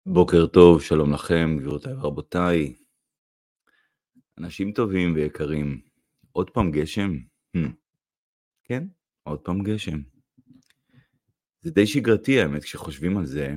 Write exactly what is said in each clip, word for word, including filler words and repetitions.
בוקר טוב, שלום לכם, גבירותיי ורבותיי, אנשים טובים ויקרים. עוד פעם גשם? Hmm, כן, עוד פעם גשם. זה די שגרתי האמת כשחושבים על זה,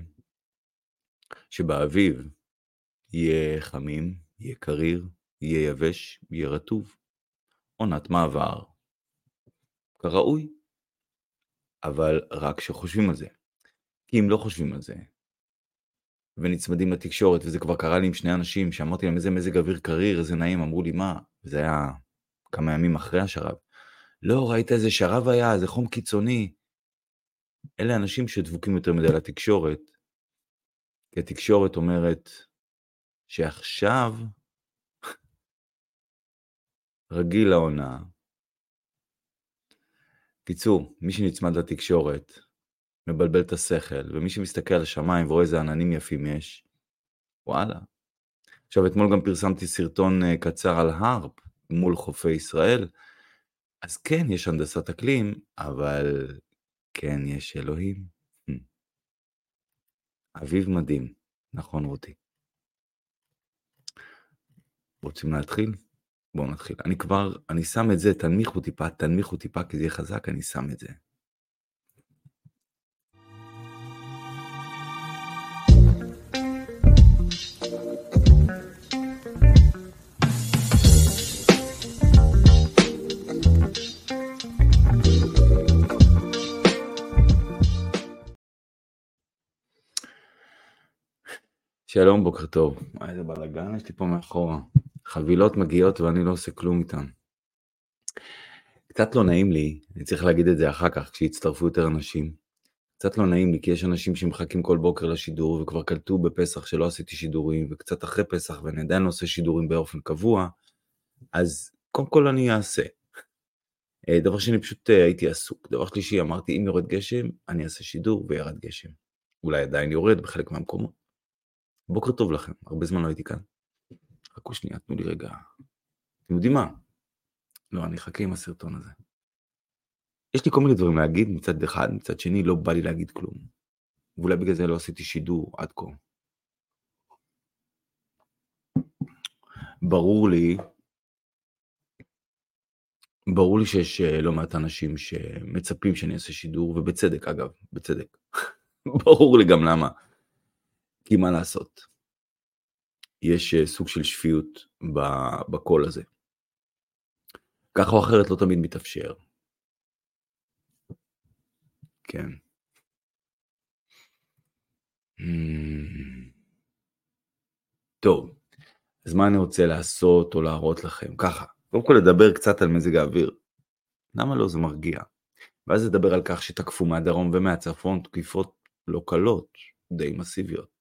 שבאביב יהיה חמים, יהיה קריר, יהיה יבש, יהיה רטוב. עונת מעבר, כראוי. אבל רק כשחושבים על זה. כי אם לא חושבים על זה, ונצמדים לתקשורת, וזה כבר קרה לי עם שני אנשים, שאמרתי להם איזה מזג אוויר קריר, איזה נעים, אמרו לי מה? וזה היה כמה ימים אחרי השרב. לא, ראית איזה שרב היה, איזה חום קיצוני. אלה אנשים שדבוקים יותר מדי לתקשורת, כי התקשורת אומרת שעכשיו רגיל לעונה. קיצור, מי שנצמד לתקשורת מבלבל את השכל, ומי שמסתכל על השמיים ורואה איזה עננים יפים יש, וואלה. עכשיו אתמול גם פרסמתי סרטון קצר על הרפ מול חופי ישראל, אז כן, יש הנדסת אקלים, אבל כן, יש אלוהים. אביב מדהים, נכון רותי. רוצים להתחיל? בואו נתחיל. אני כבר, אני שם את זה, תנמיכו טיפה, תנמיכו טיפה, כי זה יהיה חזק, אני שם את זה. שלום, בוקר טוב. איזה בלגן, יש לי פה מאחורה. חבילות מגיעות ואני לא עושה כלום איתן. קצת לא נעים לי, אני צריך להגיד את זה אחר כך, כשיצטרפו יותר אנשים. קצת לא נעים לי, כי יש אנשים שמחכים כל בוקר לשידור, וכבר קלטו בפסח שלא עשיתי שידורים, וקצת אחרי פסח, ואני עדיין לא עושה שידורים באופן קבוע, אז קודם כל אני אעשה. דבר שני, פשוט הייתי עסוק. דבר שלישי, אמרתי, אם יורד גשם, אני אעשה שידור וירד גשם. אולי עדיין יורד בחלק מהמקומות. בוקר טוב לכם, הרבה זמן לא הייתי כאן. חכו שנייה, תנו לי רגע. אתם יודעים מה? לא, אני אחכה עם הסרטון הזה. יש לי כל מיני דברים להגיד מצד אחד, מצד שני לא בא לי להגיד כלום. ואולי בגלל זה לא עשיתי שידור עד כה. ברור לי, ברור לי שיש לא מעט אנשים שמצפים שאני אעשה שידור, ובצדק אגב, בצדק. ברור לי גם למה. כי מה לעשות? יש סוג של שפיות בקול הזה. ככה או אחרת לא תמיד מתאפשר. כן. טוב, אז מה אני רוצה לעשות או להראות לכם? ככה, קודם כל לדבר קצת על מזג האוויר. למה לא? זה מרגיע. ואז לדבר על כך שתקפו מהדרום ומהצפון תקיפות לא קלות, די מסיביות.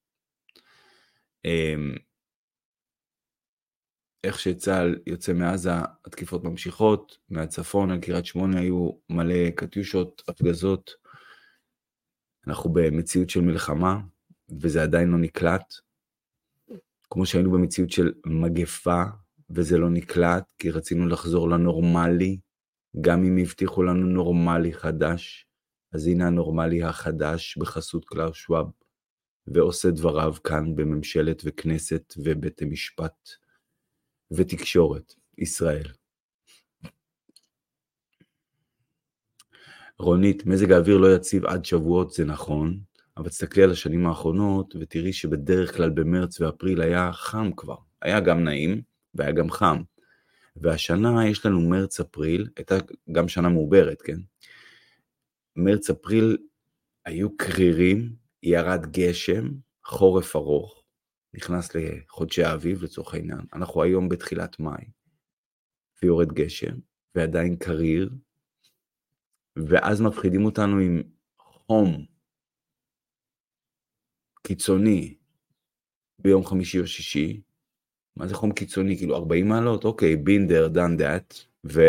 איך שצהל יוצא מעזה, התקיפות ממשיכות, מהצפון על קריית שמונה היו מלא קטיושות, הפגזות. אנחנו במציאות של מלחמה, וזה עדיין לא נקלט. כמו שהיינו במציאות של מגפה, וזה לא נקלט, כי רצינו לחזור לנורמלי, גם אם הבטיחו לנו נורמלי חדש, אז הנה הנורמלי החדש בחסות קלאוס שוואב, ועושה דבריו כאן בממשלת וכנסת ובית המשפט ותקשורת ישראל. רונית, מזג האוויר לא יציב עד שבועות, זה נכון, אבל תסתכלי על השנים האחרונות ותראי שבדרך כלל במרץ ואפריל היה חם כבר, היה גם נעים והיה גם חם. והשנה יש לנו מרץ אפריל, הייתה גם שנה מעוברת, כן? מרץ אפריל היו קרירים, ירד גשם, חורף ארוך, נכנס לחודשי האביב לצורך העניין. אנחנו היום בתחילת מאי, ויורד גשם, ועדיין קריר, ואז מפחידים אותנו עם חום קיצוני ביום חמישי או שישי. מה זה חום קיצוני? כאילו ארבעים מעלות? אוקיי, בינדר, done that, ו...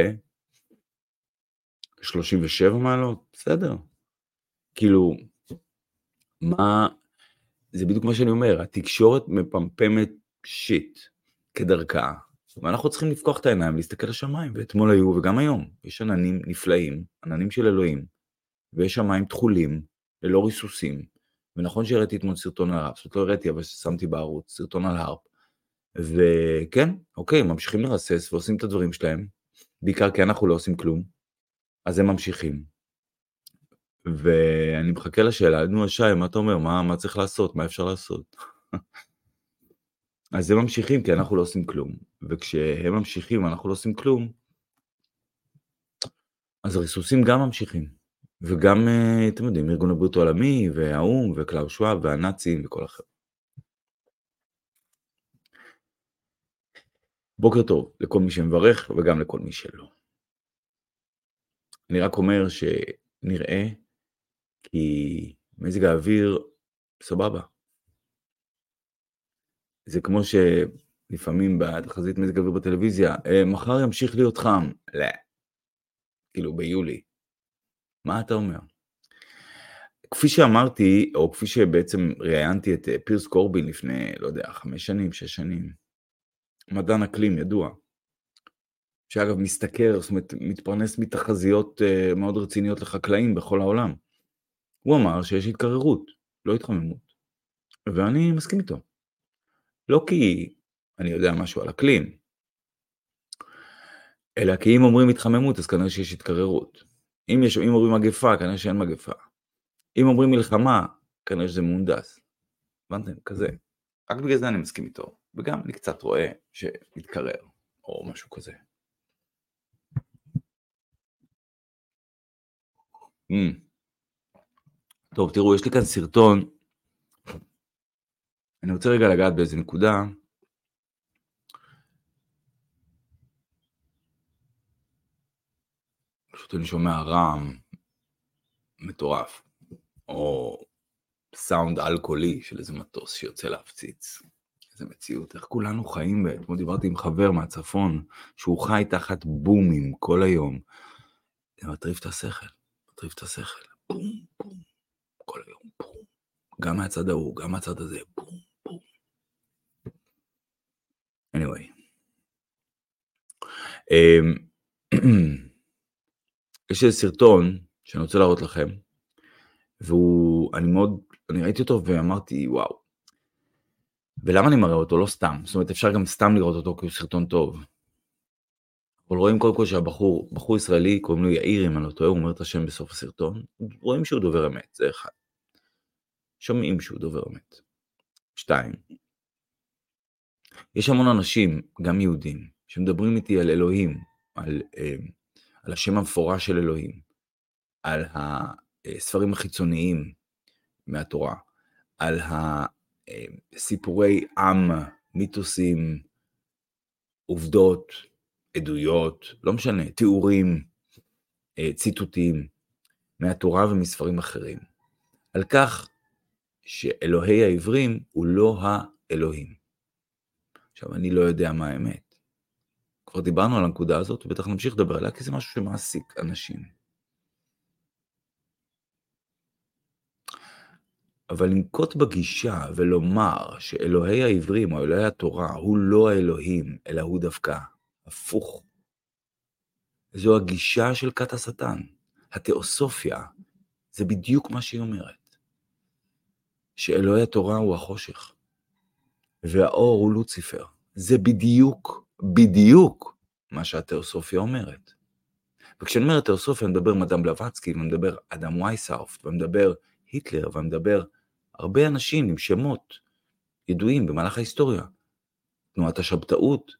שלושים ושבע מעלות? בסדר. כאילו, מה... זה בדיוק מה שאני אומר, התקשורת מפמפמת שיט כדרכה, ואנחנו צריכים לפקוח את העיניים, להסתכל לשמיים, ואתמול היו, וגם היום, יש עננים נפלאים, עננים של אלוהים, ויש שמיים תחולים, ללא ריסוסים, ונכון שהראיתי אתמול סרטון על הרפ, זאת אומרת לא הראיתי, אבל שמתי בערוץ סרטון על הרפ, וכן, אוקיי, ממשיכים לרסס ועושים את הדברים שלהם, בעיקר כי אנחנו לא עושים כלום, אז הם ממשיכים. ואני מחכה לשאלה, נו שי, מה אתה אומר? מה, מה צריך לעשות? מה אפשר לעשות? אז הם ממשיכים כי אנחנו לא עושים כלום, וכשהם ממשיכים ואנחנו לא עושים כלום, אז הריסוסים גם ממשיכים, וגם, אתם יודעים, ארגון הבריאות העולמי, והאו"ם, וקלאוס שוואב, והנאצים, וכל אחר. בוקר טוב לכל מי שמברך, וגם לכל מי שלא. אני רק אומר שנראה, כי מזג האוויר סבבה. זה כמו שלפעמים בתחזית מזג האוויר בטלוויזיה, מחר ימשיך להיות חם. לא. כאילו ביולי. מה אתה אומר? כפי שאמרתי, או כפי שבעצם ראיינתי את פירס קורבין לפני, לא יודע, חמש שנים, שש שנים, מדען אקלים ידוע, שאגב מסתכר, זאת אומרת, מתפרנס מתחזיות uh, מאוד רציניות לחקלאים בכל העולם. הוא אמר שיש התקררות, לא התחממות. ואני מסכים איתו. לא כי אני יודע משהו על אקלים, אלא כי אם אומרים התחממות, אז כנראה שיש התקררות. אם, יש, אם אומרים מגפה, כנראה שאין מגפה. אם אומרים מלחמה, כנראה שזה מונדס. הבנתם? כזה. רק בגלל זה אני מסכים איתו. וגם אני קצת רואה שמתקרר, או משהו כזה. Mm. טוב, תראו, יש לי כאן סרטון. אני רוצה רגע לגעת באיזה נקודה. פשוט אני שומע רעם מטורף, או סאונד אלכוהולי של איזה מטוס שיוצא להפציץ. איזה מציאות, איך כולנו חיים, אתמול דיברתי עם חבר מהצפון, שהוא חי תחת בומים כל היום. זה מטריף את השכל, מטריף את השכל. בום, בום, כל היום, בום. גם מהצד ההוא, גם מהצד הזה, בום, בום. anyway. יש איזה סרטון שאני רוצה להראות לכם, והוא, אני מאוד, אני ראיתי אותו ואמרתי, וואו. ולמה אני מראה אותו? לא סתם. זאת אומרת, אפשר גם סתם לראות אותו כי הוא סרטון טוב. אבל רואים קודם כל שהבחור, בחור ישראלי, קוראים לו יאיר, אם אני לא טועה, הוא אומר את השם בסוף הסרטון. רואים שהוא דובר אמת, זה אחד. שומעים שהוא דובר אמת. שתיים. יש המון אנשים, גם יהודים, שמדברים איתי על אלוהים, על, על השם המפורש של אלוהים, על הספרים החיצוניים מהתורה, על הסיפורי עם, מיתוסים, עובדות, עדויות, לא משנה, תיאורים, ציטוטים, מהתורה ומספרים אחרים, על כך שאלוהי העברים הוא לא האלוהים. עכשיו, אני לא יודע מה האמת. כבר דיברנו על הנקודה הזאת, ובטח נמשיך לדבר עליה, כי זה משהו שמעסיק אנשים. אבל לנקוט בגישה ולומר שאלוהי העברים או אלוהי התורה הוא לא האלוהים, אלא הוא דווקא הפוך. זו הגישה של כת השטן. התיאוסופיה, זה בדיוק מה שהיא אומרת. שאלוהי התורה הוא החושך, והאור הוא לוציפר. זה בדיוק, בדיוק מה שהתיאוסופיה אומרת. וכשאני אומר תיאוסופיה, אני מדבר מדאם בלווטסקי, ואני מדבר אדם וייסהאופט, ואני מדבר היטלר, ואני מדבר הרבה אנשים עם שמות ידועים במהלך ההיסטוריה. תנועת השבתאות.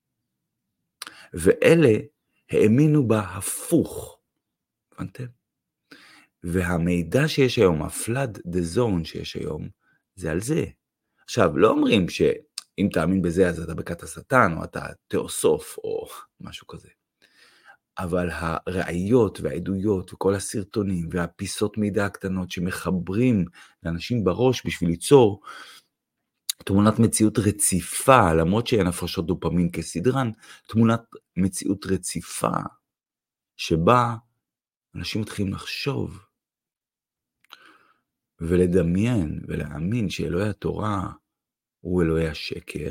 ואלה האמינו בהפוך. הבנתם? והמידע שיש היום, הפלאד דה זון שיש היום, זה על זה. עכשיו, לא אומרים שאם תאמין בזה, אז אתה בכת השטן, או אתה תיאוסוף, או משהו כזה. אבל הראיות והעדויות, וכל הסרטונים, והפיסות מידע הקטנות, שמחברים לאנשים בראש בשביל ליצור תמונת מציאות רציפה, למרות שאין הפרשות דופמין כסדרן, תמונת מציאות רציפה, שבה אנשים מתחילים לחשוב, ולדמיין, ולהאמין שאלוהי התורה הוא אלוהי השקר,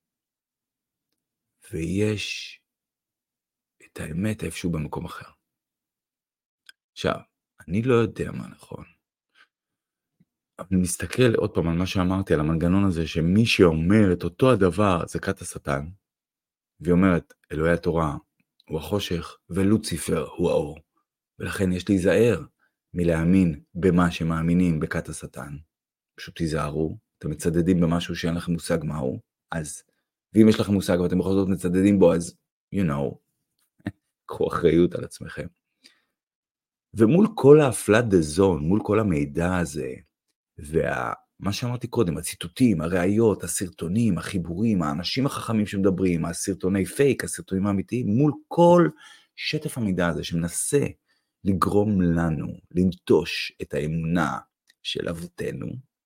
ויש את האמת איפשהו במקום אחר. עכשיו, אני לא יודע מה נכון, אני מסתכל עוד פעם על מה שאמרתי, על המנגנון הזה, שמי שאומר את אותו הדבר זה כת השטן, והיא אומרת, אלוהי התורה הוא החושך, ולוציפר הוא האור. ולכן יש להיזהר מלהאמין במה שמאמינים בכת השטן. פשוט תיזהרו, אתם מצדדים במשהו שאין לכם מושג מהו, אז, ואם יש לכם מושג ואתם בכל זאת מצדדים בו, אז, you know, קחו אחריות על עצמכם. ומול כל האפלת דזון, מול כל המידע הזה, ומה שאמרתי קודם, הציטוטים, הראיות, הסרטונים, החיבורים, האנשים החכמים שמדברים, הסרטוני פייק, הסרטונים האמיתיים, מול כל שטף המידע הזה שמנסה לגרום לנו לנטוש את האמונה של אבותינו,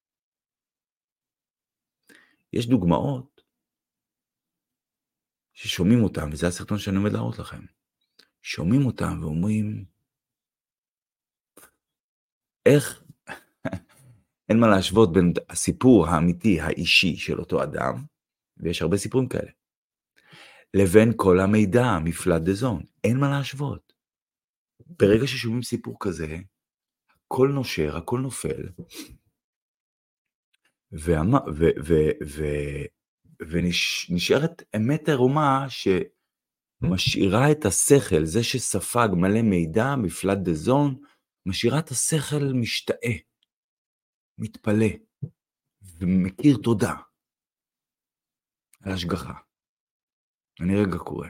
יש דוגמאות ששומעים אותם, וזה הסרטון שאני עומד להראות לכם, שומעים אותם ואומרים, איך, אין מה להשוות בין הסיפור האמיתי, האישי של אותו אדם, ויש הרבה סיפורים כאלה, לבין כל המידע, מפלט דזון, אין מה להשוות. ברגע ששומעים סיפור כזה, הכל נושר, הכל נופל, והמה, ו, ו, ו, ונשארת אמת ערומה שמשאירה את השכל, זה שספג מלא מידע, מפלט דזון, משאירה את השכל משתאה, מתפלא, ומכיר תודה על השגחה. אני רגע קורא.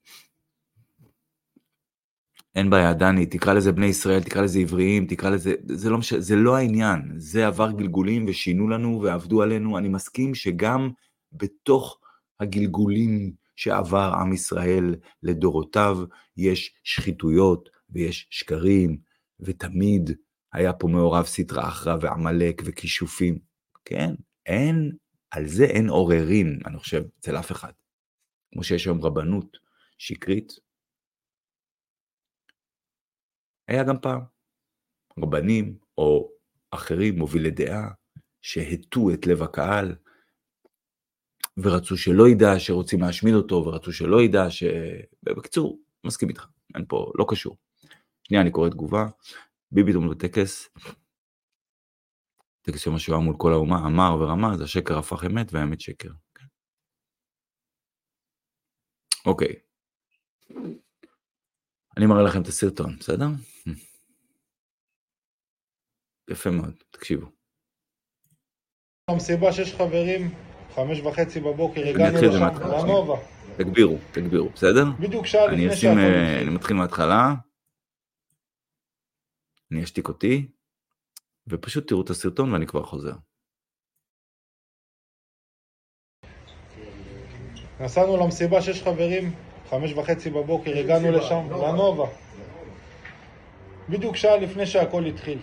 אין בעיה, דני, תקרא לזה בני ישראל, תקרא לזה עבריים, תקרא לזה, זה לא, מש... זה לא העניין, זה עבר גלגולים ושינו לנו ועבדו עלינו, אני מסכים שגם בתוך הגלגולים שעבר עם ישראל לדורותיו, יש שחיתויות ויש שקרים, ותמיד היה פה מעורב סטרא אחרא ועמלק וכישופים, כן? אין, על זה אין עוררין, אני חושב, אצל אף אחד. כמו שיש היום רבנות שקרית, היה גם פעם רבנים או אחרים מובילי דעה שהטו את לב הקהל ורצו שלא ידע שרוצים להשמיד אותו ורצו שלא ידע ש... בקיצור, מסכים איתך, אין פה, לא קשור. שנייה, אני קורא תגובה, ביבי תומד בטקס, טקס יום השואה מול כל האומה, אמר ורמז, השקר הפך אמת והאמת שקר. אוקיי. אני מראה לכם את הסרטון, בסדר? יפה מאוד, תקשיבו. המסיבה שיש חברים, חמש וחצי בבוקר, הגענו לשם, לנובה. תגבירו, תגבירו, בסדר? בדיוק שעה לפני שהכל מתחיל. אני מתחיל מההתחלה, אני אשתיק אותי, ופשוט תראו את הסרטון ואני כבר חוזר. נסענו למסיבה שיש חברים, חמש וחצי בבוקר, הגענו לשם, לנובה. בדיוק שעה לפני שהכל התחיל.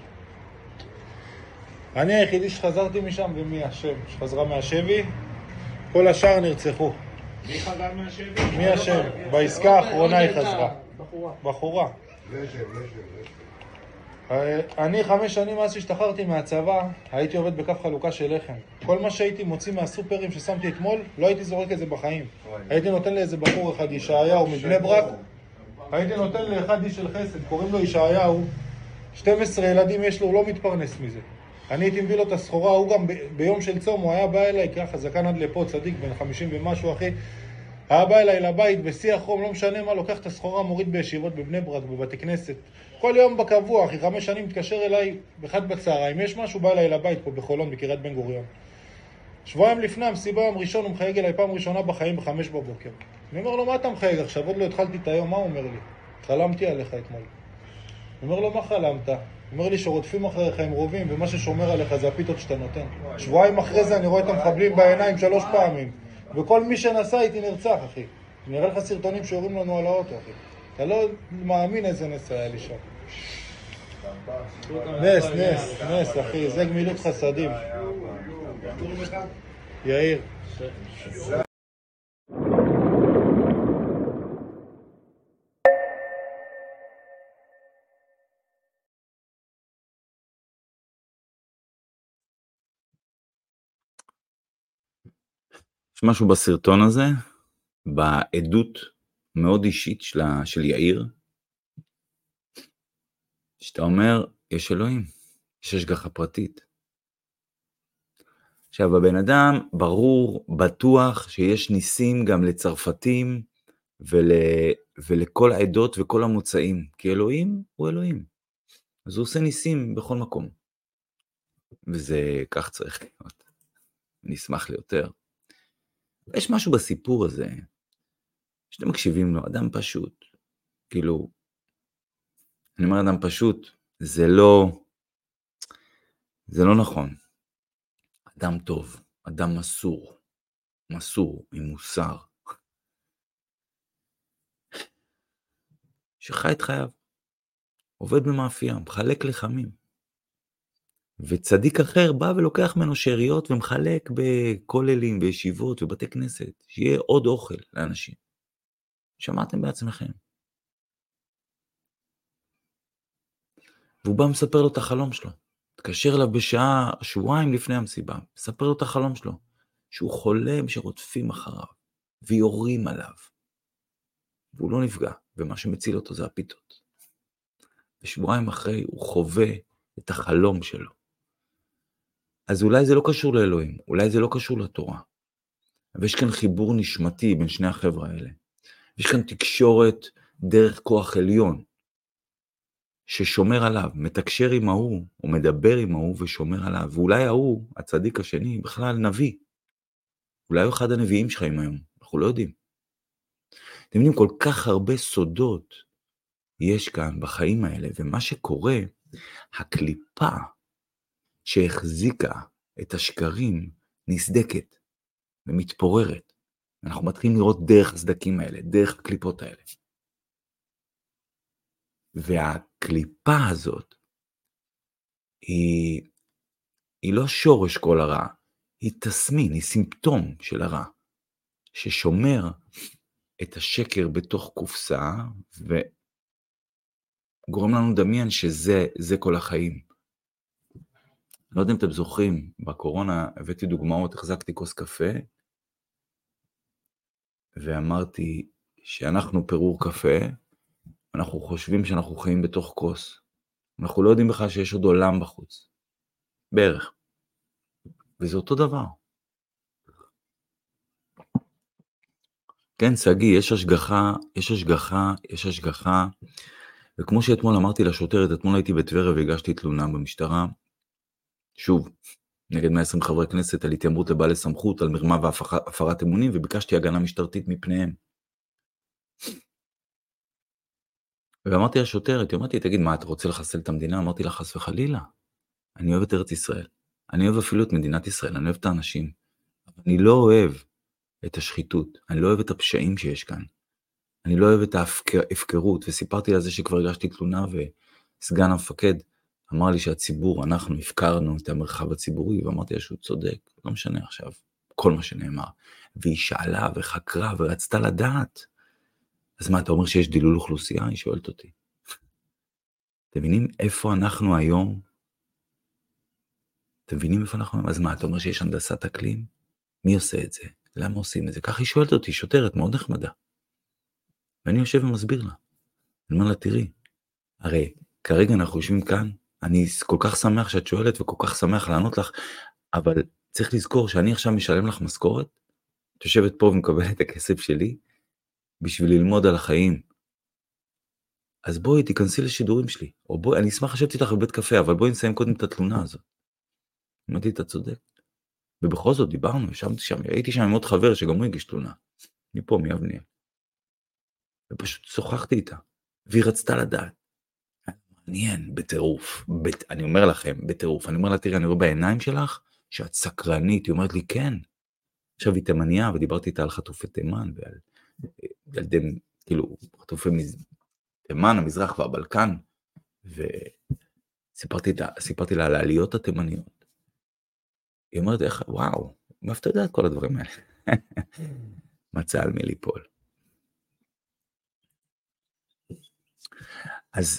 אני היחידי שחזרתי משם, ומי השם שחזרה מהשבי, כל השאר נרצחו. מי חזר מהשבי? מי השם? בעסקה האחרונה היא חזרה. בחורה. בחורה. זה שם, זה שם, זה שם. אני חמש שנים מאז שהשתחררתי מהצבא, הייתי עובד בכף חלוקה של לחם. כל מה שהייתי מוציא מהסופרים ששמתי אתמול, לא הייתי זורק את זה בחיים. הייתי נותן לאיזה בחור אחד, ישעיהו מבני ברק, הייתי נותן לאחד איש של חסד, קוראים לו ישעיהו, שנים עשר ילדים יש לו, הוא לא מתפרנס מזה. אני הייתי מביא לו את הסחורה, הוא גם ב- ביום של צום, הוא היה בא אליי, ככה זקן עד לפה, צדיק, בן חמישים ומשהו אחי, היה בא אליי לבית, בשיא החום, לא משנה מה, לוקח את הסחורה, מוריד בישיבות בבני ברק, בבתי כנסת. כל יום בקבוע, אחי, חמש שנים מתקשר אליי, באחד בצהריים, יש משהו, בא אליי לבית פה בחולון, בקריית בן גוריון. שבועיים לפני המסיבה, יום ראשון, הוא מחייג אליי פעם ראשונה בחיים בחמש בבוקר. אני אומר לו, מה אתה מחייג עכשיו? עוד לא התחלתי את היום, מה הוא אומר לי? חלמתי עליך אתמול. אני אומר לו, מה חלמת? הוא אומר לי שרודפים אחריך עם רובים, ומה ששומר עליך זה הפיתות שאתה נותן. שבועיים אחרי זה אני רואה את המחבלים בעיניים שלוש פעמים, וכל מי שנסע איתי נרצח, אחי. אני אראה לך סרטונים שיורים לנו על האוטו, אחי. אתה לא מאמין איזה נס היה לי שם. נס, נס, נס, אחי, זה גמילות חסדים. יאיר. יש משהו בסרטון הזה, בעדות מאוד אישית של, של יאיר, שאתה אומר, יש אלוהים, יש השגחה פרטית, עכשיו, הבן אדם ברור, בטוח שיש ניסים גם לצרפתים ול... ולכל העדות וכל המוצאים, כי אלוהים הוא אלוהים. אז הוא עושה ניסים בכל מקום. וזה כך צריך להיות. נשמח ליותר. יש משהו בסיפור הזה, שאתם מקשיבים לו, אדם פשוט. כאילו, אני אומר אדם פשוט, זה לא, זה לא נכון. אדם טוב, אדם מסור, מסור, עם מוסר. שחי את חייו, עובד במאפייה, מחלק לחמים. וצדיק אחר בא ולוקח ממנו שאריות ומחלק בכוללים, בישיבות ובתי כנסת, שיהיה עוד אוכל לאנשים. שמעתם בעצמכם. והוא בא מספר לו את החלום שלו. תקשר אליו בשעה, שבועיים לפני המסיבה, מספר לו את החלום שלו, שהוא חולם שרודפים אחריו, ויורים עליו. והוא לא נפגע, ומה שמציל אותו זה הפיתות. ושבועיים אחרי הוא חווה את החלום שלו. אז אולי זה לא קשור לאלוהים, אולי זה לא קשור לתורה. אבל יש כאן חיבור נשמתי בין שני החבר'ה האלה. יש כאן תקשורת דרך כוח עליון, ששומר עליו, מתקשר עם ההוא, או מדבר עם ההוא ושומר עליו. ואולי ההוא, הצדיק השני, בכלל נביא. אולי הוא אחד הנביאים שלכם היום, אנחנו לא יודעים. אתם יודעים, כל כך הרבה סודות יש כאן בחיים האלה, ומה שקורה, הקליפה שהחזיקה את השקרים נסדקת ומתפוררת. אנחנו מתחילים לראות דרך הסדקים האלה, דרך הקליפות האלה. והקליפה הזאת היא, היא לא שורש כל הרע, היא תסמין, היא סימפטום של הרע, ששומר את השקר בתוך קופסה, וגורם לנו לדמיין שזה זה כל החיים. לא יודע אם אתם זוכרים, בקורונה הבאתי דוגמאות, החזקתי כוס קפה, ואמרתי שאנחנו פירור קפה, אנחנו חושבים שאנחנו חיים בתוך כוס. אנחנו לא יודעים בכלל שיש עוד עולם בחוץ. בערך. וזה אותו דבר. כן, סגי, יש השגחה, יש השגחה, יש השגחה. וכמו שאתמול אמרתי לשוטרת, אתמול הייתי בטבריה והגשתי תלונה במשטרה. שוב, נגד מאה ועשרים חברי כנסת על התיימרות לבעלי סמכות, על מרמה והפרת אמונים, וביקשתי הגנה משטרתית מפניהם. ואמרתי לשוטרת, אמרתי, תגיד, מה, אתה רוצה לחסל את המדינה? אמרתי לה, חס וחלילה. אני אוהב את ארץ ישראל. אני אוהב אפילו את מדינת ישראל, אני אוהב את האנשים. אבל אני לא אוהב את השחיתות, אני לא אוהב את הפשעים שיש כאן. אני לא אוהב את ההפקרות, וסיפרתי על זה שכבר הגשתי תלונה, וסגן המפקד אמר לי שהציבור, אנחנו הפקרנו את המרחב הציבורי, ואמרתי לה שהוא צודק, לא משנה עכשיו, כל מה שנאמר. והיא שאלה וחקרה ורצתה לדעת. אז מה, אתה אומר שיש דילול אוכלוסייה? היא שואלת אותי. אתם מבינים איפה אנחנו היום? אתם מבינים איפה אנחנו היום? אז מה, אתה אומר שיש הנדסת אקלים? מי עושה את זה? למה עושים את זה? ככה היא שואלת אותי, שוטרת מאוד נחמדה. ואני יושב ומסביר לה. אני אומר לה, תראי, הרי כרגע אנחנו יושבים כאן, אני כל כך שמח שאת שואלת וכל כך שמח לענות לך, אבל צריך לזכור שאני עכשיו משלם לך משכורת, את יושבת פה ומקבלת את הכסף שלי, בשביל ללמוד על החיים. אז בואי תיכנסי לשידורים שלי, או בואי, אני אשמח לשבת איתך בבית קפה, אבל בואי נסיים קודם את התלונה הזאת. אמרתי, אתה צודק. ובכל זאת דיברנו, ישבתי שם, הייתי שם עם עוד חבר שגם הוא הגיש תלונה. מפה, מאבניאל. ופשוט שוחחתי איתה, והיא רצתה לדעת. מעניין, בטירוף. בת... אני אומר לכם, בטירוף. אני אומר לה, תראי, אני רואה בעיניים שלך, שאת סקרנית. היא אומרת לי, כן. עכשיו היא תימניה, ודיברתי איתה על חטופי תימן, ועל ילדים, כאילו, חטופי תימן, המזרח והבלקן, וסיפרתי לה על העליות התימניות. היא אומרת, איך, וואו, מאיפה אתה יודע את כל הדברים האלה? מצא על מי ליפול. אז,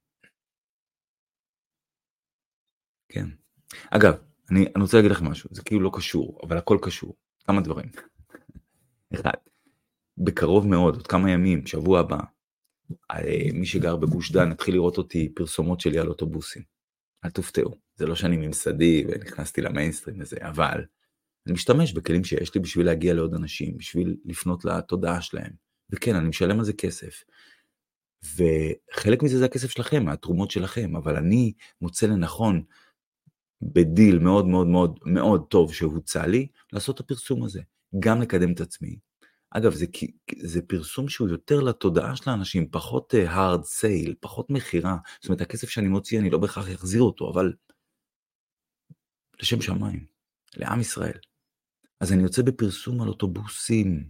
כן. אגב, אני, אני רוצה להגיד לכם משהו, זה כאילו לא קשור, אבל הכל קשור. כמה דברים. אחד, בקרוב מאוד, עוד כמה ימים, שבוע הבא, מי שגר בגוש דן, התחיל לראות אותי פרסומות שלי על אוטובוסים. אל תופתעו, זה לא שאני ממסדי ונכנסתי למיינסטרים הזה, אבל אני משתמש בכלים שיש לי בשביל להגיע לעוד אנשים, בשביל לפנות לתודעה שלהם. וכן, אני משלם על זה כסף. וחלק מזה זה הכסף שלכם, מהתרומות שלכם, אבל אני מוצא לנכון, בדיל מאוד מאוד מאוד מאוד טוב שהוצע לי, לעשות את הפרסום הזה, גם לקדם את עצמי. אגב, זה, זה פרסום שהוא יותר לתודעה של האנשים, פחות uh, hard sale, פחות מחירה. זאת אומרת, הכסף שאני מוציא, אני לא בהכרח יחזיר אותו, אבל לשם שמיים, לעם ישראל. אז אני יוצא בפרסום על אוטובוסים.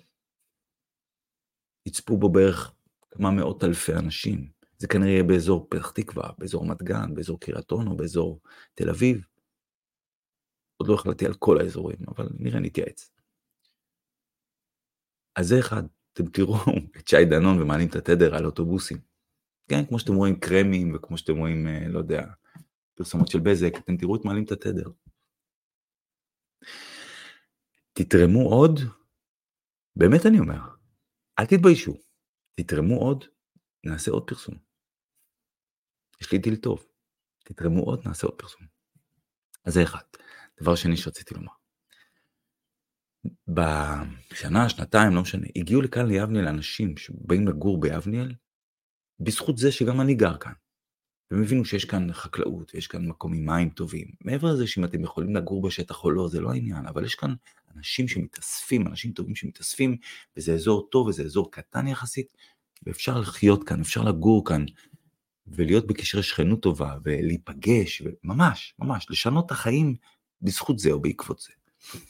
יצפו בו בערך כמה מאות אלפי אנשים. זה כנראה יהיה באזור פתח תקווה, באזור מת גן, באזור קריית אונו, באזור תל אביב. עוד לא החלטתי על כל האזורים, אבל נראה נתייעץ. אז זה אחד, אתם תראו את שי דנון ומעלים את התדר על אוטובוסים. כן, כמו שאתם רואים קרמים, וכמו שאתם רואים, לא יודע, פרסומות של בזק, אתם תראו את מעלים את התדר. תתרמו עוד, באמת אני אומר, אל תתביישו, תתרמו עוד, נעשה עוד פרסום. יש לי דיל טוב, תתרמו עוד, נעשה עוד פרסום. אז זה אחד. דבר שני שרציתי לומר. בשנה, שנתיים, לא משנה, הגיעו לכאן ליבניאל אנשים שבאים לגור ביבניאל, בזכות זה שגם אני גר כאן. והם הבינו שיש כאן חקלאות, ויש כאן מקום עם מים טובים. מעבר לזה שאם אתם יכולים לגור בשטח או לא, זה לא העניין, אבל יש כאן אנשים שמתאספים, אנשים טובים שמתאספים, וזה אזור טוב, וזה אזור קטן יחסית, ואפשר לחיות כאן, אפשר לגור כאן, ולהיות בקשרי שכנות טובה, ולהיפגש, וממש, ממש, לשנות את החיים בזכות זה או בעקבות זה.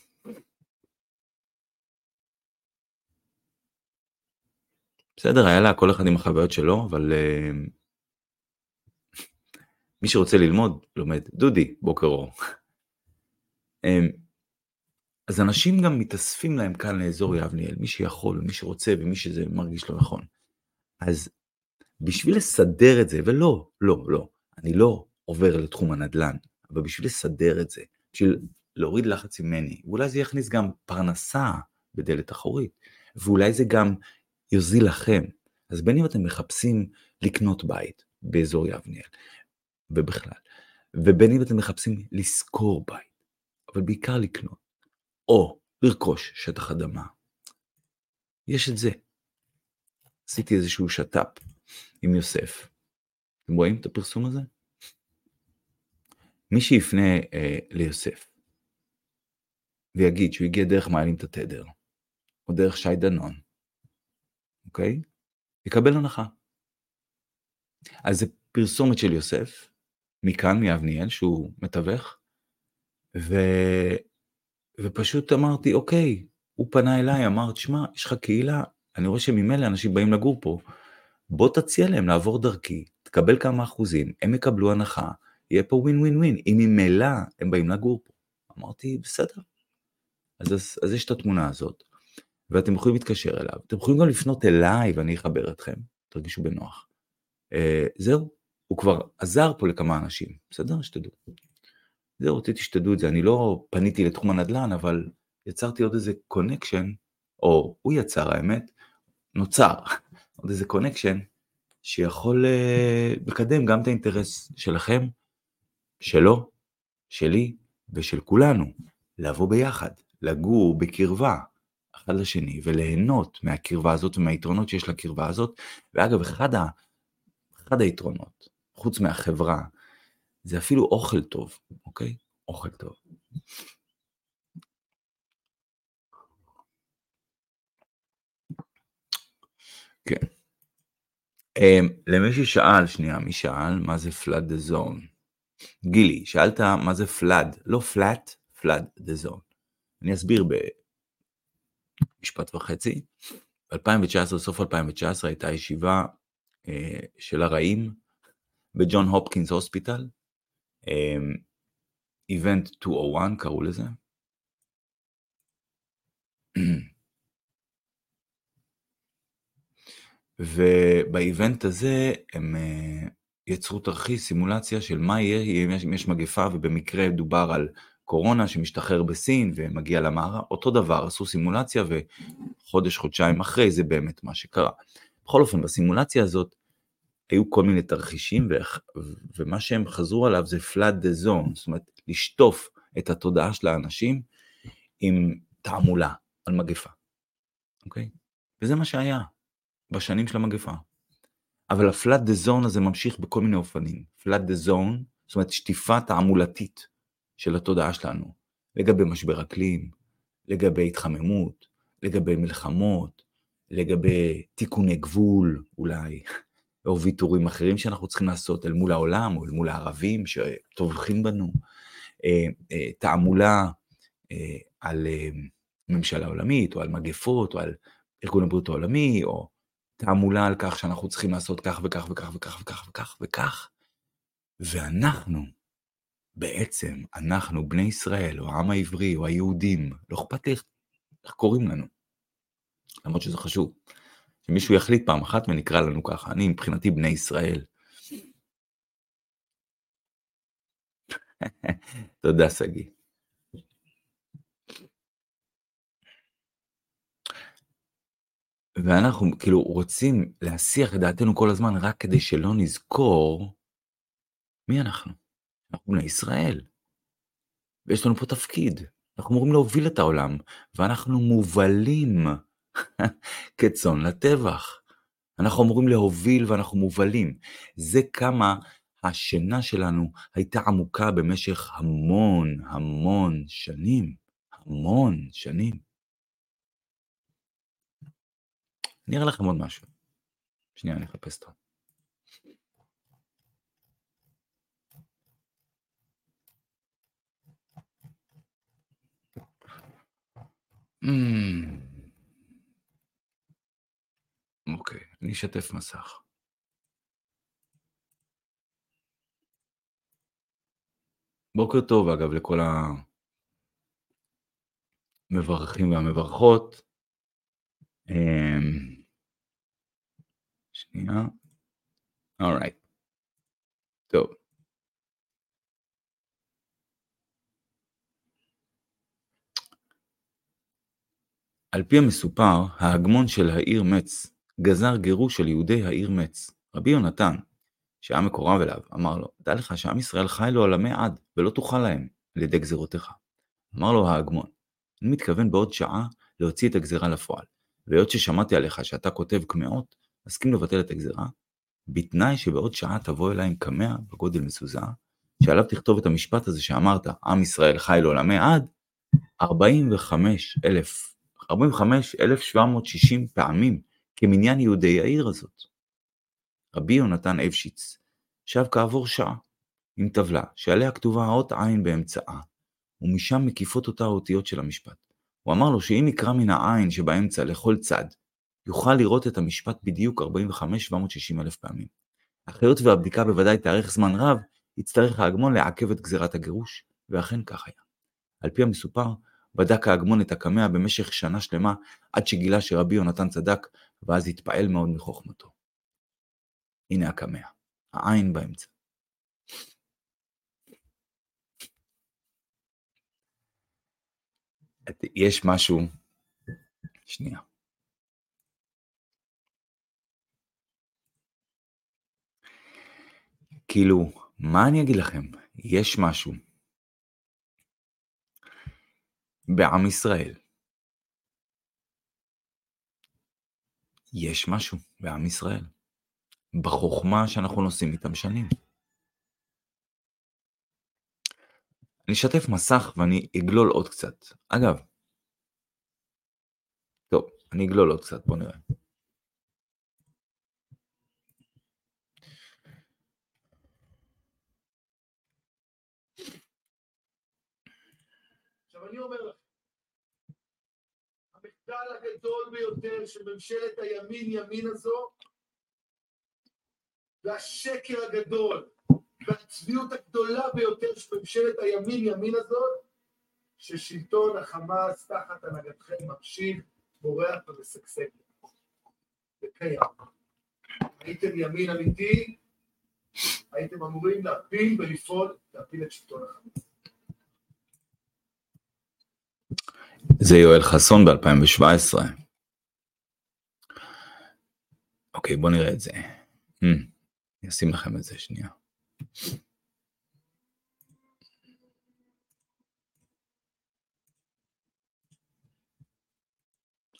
בסדר, היה לה כל אחד עם החוויות שלו, אבל uh, מי שרוצה ללמוד, לומד. דודי, בוקר אור. um, אז אנשים גם מתאספים להם כאן לאזור יבניאל, מי שיכול, מי שרוצה, ומי שזה מרגיש לו נכון. אז בשביל לסדר את זה, ולא, לא, לא, אני לא עובר לתחום הנדל"ן, אבל בשביל לסדר את זה, בשביל להוריד לחץ ממני, ואולי זה יכניס גם פרנסה בדלת אחורית, ואולי זה גם יוזיל לכם. אז בין אם אתם מחפשים לקנות בית באזור יבניאל, ובכלל, ובין אם אתם מחפשים לשכור בית, אבל בעיקר לקנות, או לרכוש שטח אדמה, יש את זה. עשיתי איזשהו שטאפ עם יוסף. אתם רואים את הפרסום הזה? מי שיפנה אה, ליוסף, ויגיד שהוא הגיע דרך מעלים את התדר, או דרך שי דנון, אוקיי? יקבל הנחה. אז זה פרסומת של יוסף, מכאן, מיבניאל, שהוא מתווך, ו... ופשוט אמרתי, אוקיי, הוא פנה אליי, אמר, תשמע, יש לך קהילה, אני רואה שממילא אנשים באים לגור פה, בוא תציע להם לעבור דרכי, תקבל כמה אחוזים, הם יקבלו הנחה, יהיה פה ווין ווין ווין, אם ממילא הם באים לגור פה. אמרתי, בסדר. אז, אז, אז יש את התמונה הזאת, ואתם יכולים להתקשר אליו, אתם יכולים גם לפנות אליי, ואני אחבר אתכם, תרגישו בנוח. אה, זהו, הוא כבר עזר פה לכמה אנשים, בסדר? שתדעו. זהו, רציתי שתדעו את זה, אני לא פניתי לתחום הנדל"ן, אבל יצרתי עוד איזה קונקשן, או הוא יצר האמת, נוצר עוד איזה קונקשן, שיכול uh, לקדם גם את האינטרס שלכם, שלו, שלי ושל כולנו, לבוא ביחד, לגור בקרבה, אחד לשני, וליהנות מהקרבה הזאת ומהיתרונות שיש לקרבה הזאת. ואגב, אחד, ה, אחד היתרונות, חוץ מהחברה, זה אפילו אוכל טוב, אוקיי? אוכל טוב. כן. Um, למי ששאל, שנייה, מי שאל, מה זה flood the zone? גילי, שאלת מה זה flood, לא flat, flood the zone. אני אסביר במשפט וחצי. ב-אלפיים תשע עשרה, סוף אלפיים תשע עשרה, הייתה ישיבה uh, של הרעים, בג'ון הופקינס הוספיטל, um, Event מאתיים ואחת קראו לזה. ובאיבנט הזה הם uh, יצרו תרחיש, סימולציה של מה יהיה אם יש, אם יש מגפה, ובמקרה דובר על קורונה שמשתחרר בסין ומגיע למערב, אותו דבר, עשו סימולציה וחודש, חודשיים אחרי זה באמת מה שקרה. בכל אופן, בסימולציה הזאת היו כל מיני תרחישים, ו- ומה שהם חזרו עליו זה flood the zone, זאת אומרת, לשטוף את התודעה של האנשים עם תעמולה על מגפה, אוקיי? וזה מה שהיה בשנים של המגפה. אבל הפלאט דה זון הזה ממשיך בכל מיני אופנים. פלאט דה זון, זאת אומרת שטיפה תעמולתית של התודעה שלנו, לגבי משבר אקלים, לגבי התחממות, לגבי מלחמות, לגבי תיקוני גבול אולי, או ויתורים אחרים שאנחנו צריכים לעשות אל מול העולם, או אל מול הערבים שטובחים בנו, תעמולה על ממשלה עולמית, או על מגפות, או על ארגון הבריאות העולמי, או תעמולה על כך שאנחנו צריכים לעשות כך וכך וכך וכך וכך וכך וכך, ואנחנו, בעצם, אנחנו בני ישראל, או העם העברי, או היהודים, לא אכפת לי איך קוראים לנו, למרות שזה חשוב, שמישהו יחליט פעם אחת ונקרא לנו ככה, אני מבחינתי בני ישראל. תודה סגי. ואנחנו כאילו רוצים להסיח את דעתנו כל הזמן רק כדי שלא נזכור מי אנחנו. אנחנו בני ישראל. ויש לנו פה תפקיד. אנחנו אמורים להוביל את העולם, ואנחנו מובלים כצאן לטבח. אנחנו אמורים להוביל ואנחנו מובלים. זה כמה השינה שלנו הייתה עמוקה במשך המון המון שנים. המון שנים. אני אראה לכם עוד משהו. שנייה, אני אחפש אותו. אוקיי, אני אשתף מסך. בוקר טוב, אגב, לכל המברכים והמברכות. שנייה. Alright. טוב. על פי המסופר, ההגמון של העיר מצ גזר גירוש של יהודי העיר מצ. רבי יונתן, שהיה מקורב אליו, אמר לו, דע לך שעם ישראל חי לעולמי עד, ולא תוכל להם על ידי גזירותיך. אמר לו ההגמון, אני מתכוון בעוד שעה להוציא את הגזירה לפועל, והיות ששמעתי עליך שאתה כותב קמאות, אסכים לבטל את הגזירה, בתנאי שבעוד שעה תבוא אליי עם קמע בגודל מסוזה, שעליו תכתוב את המשפט הזה שאמרת, עם ישראל חי לעולמי עד, ארבעים וחמישה אלף שבע מאות ושישים פעמים, כמניין יהודי העיר הזאת. רבי יונתן אבשיץ שב כעבור שעה עם טבלה שעליה כתובה האות עין באמצעה, ומשם מקיפות אותה האותיות של המשפט. הוא אמר לו שאם יקרא מן העין שבאמצע לכל צד, יוכל לראות את המשפט בדיוק ארבעים וחמישה אלף שבע מאות ושישים פעמים. החיות והבדיקה בוודאי תארך זמן רב, יצטרך ההגמון לעכב את גזירת הגירוש, ואכן כך היה. על פי המסופר, בדק ההגמון את הקמע במשך שנה שלמה, עד שגילה שרבי יונתן צדק, ואז התפעל מאוד מחוכמתו. הנה הקמע, העין באמצע. יש משהו, שנייה. כאילו, מה אני אגיד לכם? יש משהו בעם ישראל. יש משהו בעם ישראל. בחוכמה שאנחנו נוסעים איתם שנים. אני אשתף מסך ואני אגלול עוד קצת. אגב, טוב, אני אגלול עוד קצת, בוא נראה. עכשיו אני אומר לכם, המחדל הגדול ביותר של ממשלת הימין ימין הזו, והשקר הגדול, והצביעות הגדולה ביותר של ממשלת הימין ימין הזאת, ששלטון החמאס תחת הנהגתכם ממשיך, בורח ומשגשג. זה קיים. הייתם ימין אמיתי, הייתם אמורים להפיל ולפעול, להפיל את שלטון החמאס. זה יואל חסון ב-אלפיים שבע עשרה. אוקיי, בוא נראה את זה. אני אשים לכם את זה שנייה.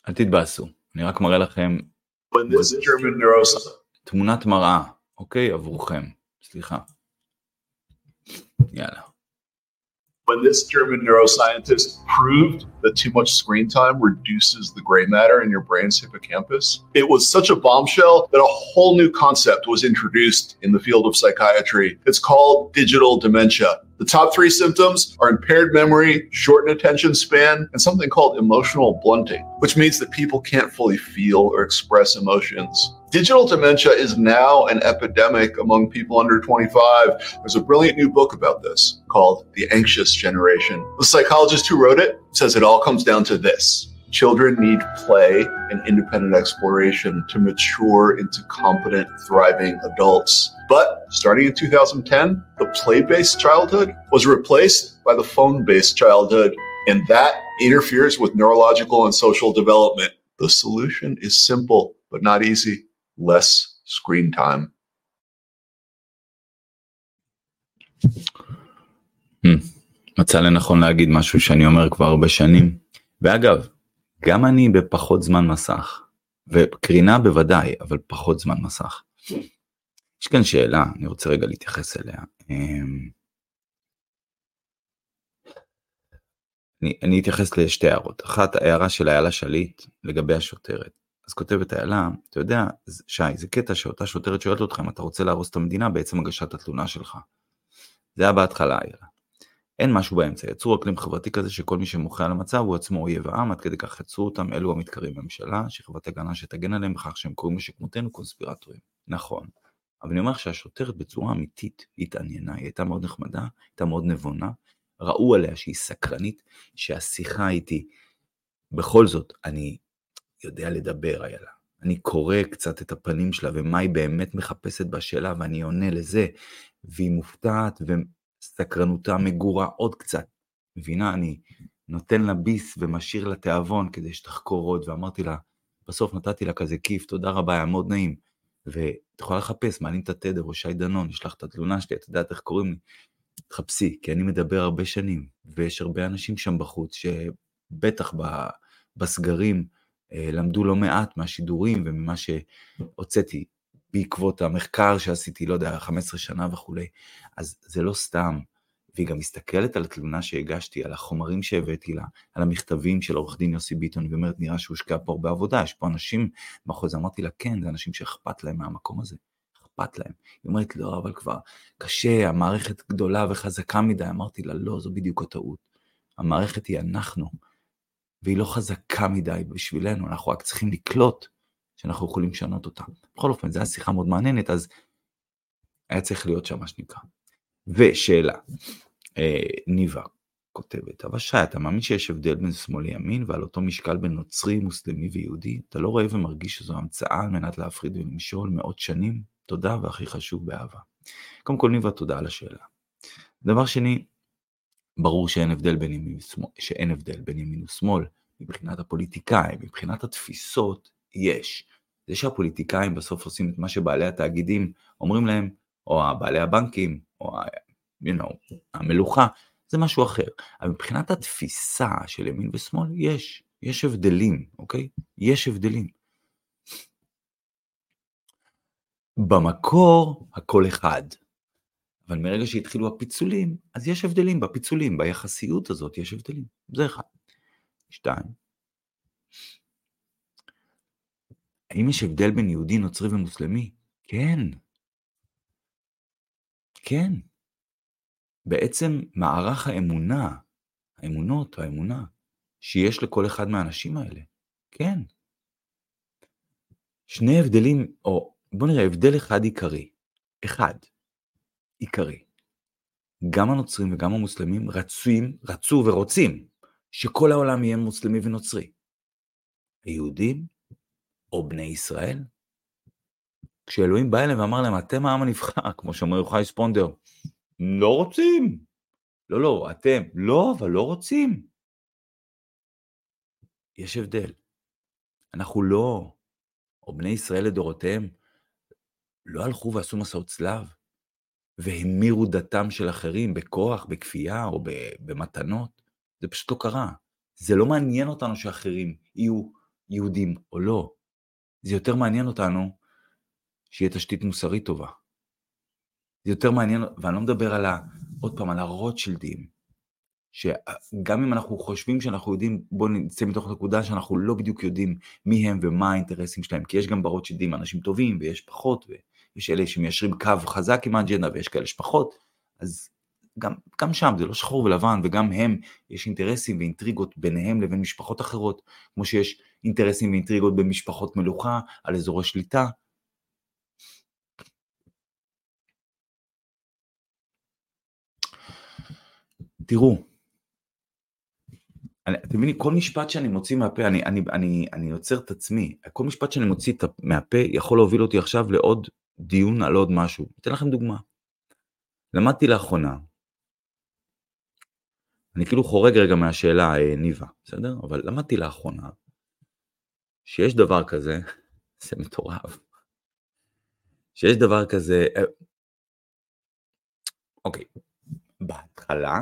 אל תתבאסו, אני רק מראה לכם When this German neuroscientist תמונת מראה, אוקיי, עבורכם, סליחה. יאללה. when this German neuroscientist proved that too much screen time reduces the gray matter in your brain's hippocampus, it was such a bombshell that a whole new concept was introduced in the field of psychiatry. It's called digital dementia. The top three symptoms are impaired memory, shortened attention span, and something called emotional blunting, which means that people can't fully feel or express emotions. Digital dementia is now an epidemic among people under twenty-five. There's a brilliant new book about this called The Anxious Generation. The psychologist who wrote it says it all comes down to this. Children need play and independent exploration to mature into competent, thriving adults. But starting in two thousand ten, the play-based childhood was replaced by the phone-based childhood, and that interferes with neurological and social development. The solution is simple, but not easy. Less screen time. מצא לנכון להגיד משהו שאני אומר כבר הרבה שנים. ואגב, גם אני בפחות זמן מסך, וקרינה בוודאי, אבל פחות זמן מסך. יש כאן שאלה, אני רוצה רגע להתייחס אליה. אני, אני אתייחס לשתי הערות. אחת, הערה של איילה שליט לגבי השוטרת. אז כותבת איילה, אתה יודע, שי, זה קטע שאותה שוטרת שואלת אותך, אם אתה רוצה להרוס את המדינה, בעצם הגשת התלונה שלך. זה היה בהתחלה, איילה. אין משהו באמצע, יצרו אקלים חברתי כזה שכל מי שמוחה על המצב הוא עצמו אויב העם, עד כדי כך יצרו אותם אלו המתקרים בממשלה, שכבת הגנה שתגן עליהם בכך שהם קוראים משכמותנו קונספירטורים. נכון. אבל אני אומר שהשוטרת בצורה אמיתית התעניינה, היא הייתה מאוד נחמדה, הייתה מאוד נבונה, ראו עליה שהיא סקרנית, שהשיחה איתי, בכל זאת, אני יודע לדבר איילה, אני קורא קצת את הפנים שלה, ומה היא באמת מחפשת בשאלה, ואני עונה לזה, והיא מופתעת, וסקרנותה מגורה עוד קצת, מבינה, אני נותן לה ביס, ומשאיר לה תיאבון, כדי שתחקור עוד, ואמרתי לה, בסוף נתתי לה כזה כיף, תודה רבה, היה מאוד נעים, ואת יכולה לחפש, מעלים את התדר, או שי דנון, יש לך את התלונה שלי, את יודעת איך קוראים לי, תחפשי, כי אני מדבר הרבה שנים, ויש הרבה אנשים שם בחוץ, שבטח בסגרים, למדו לא מעט מהשידורים, וממה שהוצאתי, בעקבות המחקר שעשיתי, לא יודע, חמש עשרה שנה וכו'. אז זה לא סתם, והיא גם מסתכלת על התלונה שהגשתי, על החומרים שהבאתי לה, על המכתבים של עורך דין יוסי ביטון, ואומרת, נראה שהושקע פה הרבה עבודה, יש פה אנשים, מאחורי זה אמרתי לה, כן, זה אנשים שאכפת להם מהמקום הזה, אכפת להם. היא אומרת, לא, אבל כבר קשה, המערכת גדולה וחזקה מדי, אמרתי לה, לא, זו בדיוק הטעות. המערכת היא אנחנו, והיא לא חזקה מדי בשבילנו, אנחנו רק צריכים לקלוט שאנחנו יכולים לשנות אותה. בכל אופן, זו השיחה מאוד מעניינת, אז היה צריך להיות שם מה שנקרא. ושאלה, אה, ניבה כותבת, אבל שי, אתה מאמין שיש הבדל בין שמאל לימין, ועל אותו משקל בין נוצרי, מוסלמי ויהודי? אתה לא רואה ומרגיש שזו המצאה על מנת להפריד ולמשול מאות שנים? תודה, והכי חשוב באהבה. קודם כל, ניבה, תודה על השאלה. דבר שני, ברור שאין הבדל בין ימין ושמאל, שאין הבדל בין ימין ושמאל, מבחינת הפוליטיקאים, מבחינת התפיסות, יש. זה שהפוליטיקאים בסוף עושים את מה שבעלי התאגידים אומרים להם, או בעלי הבנקים, או you know, המלוכה, זה משהו אחר. אבל מבחינת התפיסה של ימין ושמאל, יש, יש הבדלים, אוקיי? יש הבדלים. במקור, הכל אחד. אבל מרגע שהתחילו הפיצולים, אז יש הבדלים בפיצולים, ביחסיות הזאת יש הבדלים. זה אחד. שתיים. האם יש הבדל בין יהודי, נוצרי ומוסלמי? כן. כן. בעצם מערך האמונה, האמונות, האמונה, שיש לכל אחד מהאנשים האלה. כן. שני הבדלים, או בוא נראה, הבדל אחד עיקרי. אחד. עיקרי. גם הנוצרים וגם המוסלמים רצויים, רצו ורוצים שכל העולם יהיה מוסלמי ונוצרי. היהודים או בני ישראל, כשאלוהים בא אליהם ואמר להם, אתם העם הנבחר, כמו שאומר יוחאי ספונדר, לא רוצים. לא, לא, אתם, לא, אבל לא רוצים. יש הבדל. אנחנו לא, או בני ישראל לדורותיהם, לא הלכו ועשו מסעות צלב, והמירו דתם של אחרים בכוח, בכפייה או במתנות. זה פשוט לא קרה. זה לא מעניין אותנו שאחרים יהיו יהודים או לא. זה יותר מעניין אותנו שיהיה תשתית מוסרית טובה. זה יותר מעניין, ואני לא מדבר על ה, עוד פעם, על הרוטשילדים, שגם אם אנחנו חושבים שאנחנו יודעים, בואו נצא מתוך נקודה שאנחנו לא בדיוק יודעים מי הם ומה האינטרסים שלהם, כי יש גם ברוטשילדים אנשים טובים ויש פחות, ויש אלה שמיישרים קו חזק עם האג'נדה ויש כאלה שפחות, אז גם, גם שם זה לא שחור ולבן, וגם הם יש אינטרסים ואינטריגות ביניהם לבין משפחות אחרות, כמו שיש אינטרסים ואינטריגות במשפחות מלוכה על אזורי שליטה. תראו, אני, אתם מבינים, כל משפט שאני מוציא מהפה, אני, אני, אני, אני יוצר את עצמי, כל משפט שאני מוציא מהפה יכול להוביל אותי עכשיו לעוד דיון על עוד משהו. אתן לכם דוגמה. למדתי לאחרונה, אני כאילו חורג רגע מהשאלה ניבה, בסדר? אבל למדתי לאחרונה, שיש דבר כזה, זה מטורף, שיש דבר כזה, אוקיי, בהתחלה,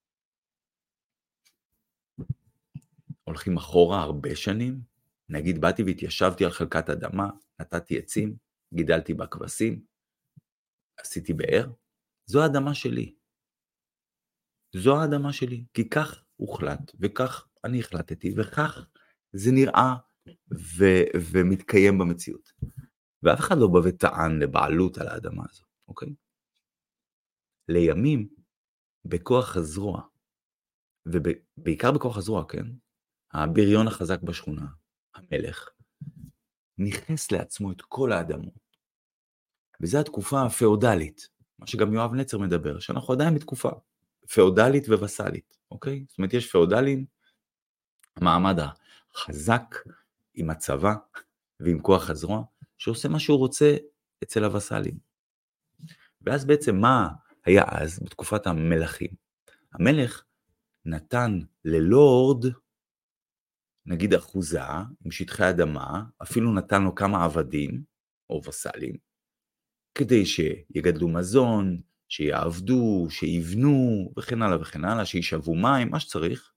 הולכים אחורה הרבה שנים, נגיד באתי והתיישבתי על חלקת אדמה, נתתי עצים, גידלתי בה כבשים, עשיתי באר, זו האדמה שלי. זו האדמה שלי, כי כך הוחלט, וכך אני החלטתי, וכך זה נראה ו- ומתקיים במציאות. ואף אחד לא בא וטען לבעלות על האדמה הזו, אוקיי? לימים, בכוח הזרוע, ובעיקר בכוח הזרוע, כן? הבריון החזק בשכונה, המלך, נכנס לעצמו את כל האדמות. וזו התקופה הפאודלית, מה שגם יואב נצר מדבר, שאנחנו עדיין בתקופה פאודלית ווסלית, אוקיי? זאת אומרת, יש פאודלים, המעמד החזק עם הצבא ועם כוח הזרוע, שעושה מה שהוא רוצה אצל הווסלים. ואז בעצם מה היה אז בתקופת המלכים? המלך נתן ללורד, נגיד אחוזה, עם שטחי אדמה, אפילו נתן לו כמה עבדים או וסלים, כדי שיגדלו מזון, שיעבדו, שיבנו, וכן הלאה וכן הלאה, שישאבו מים, מה שצריך.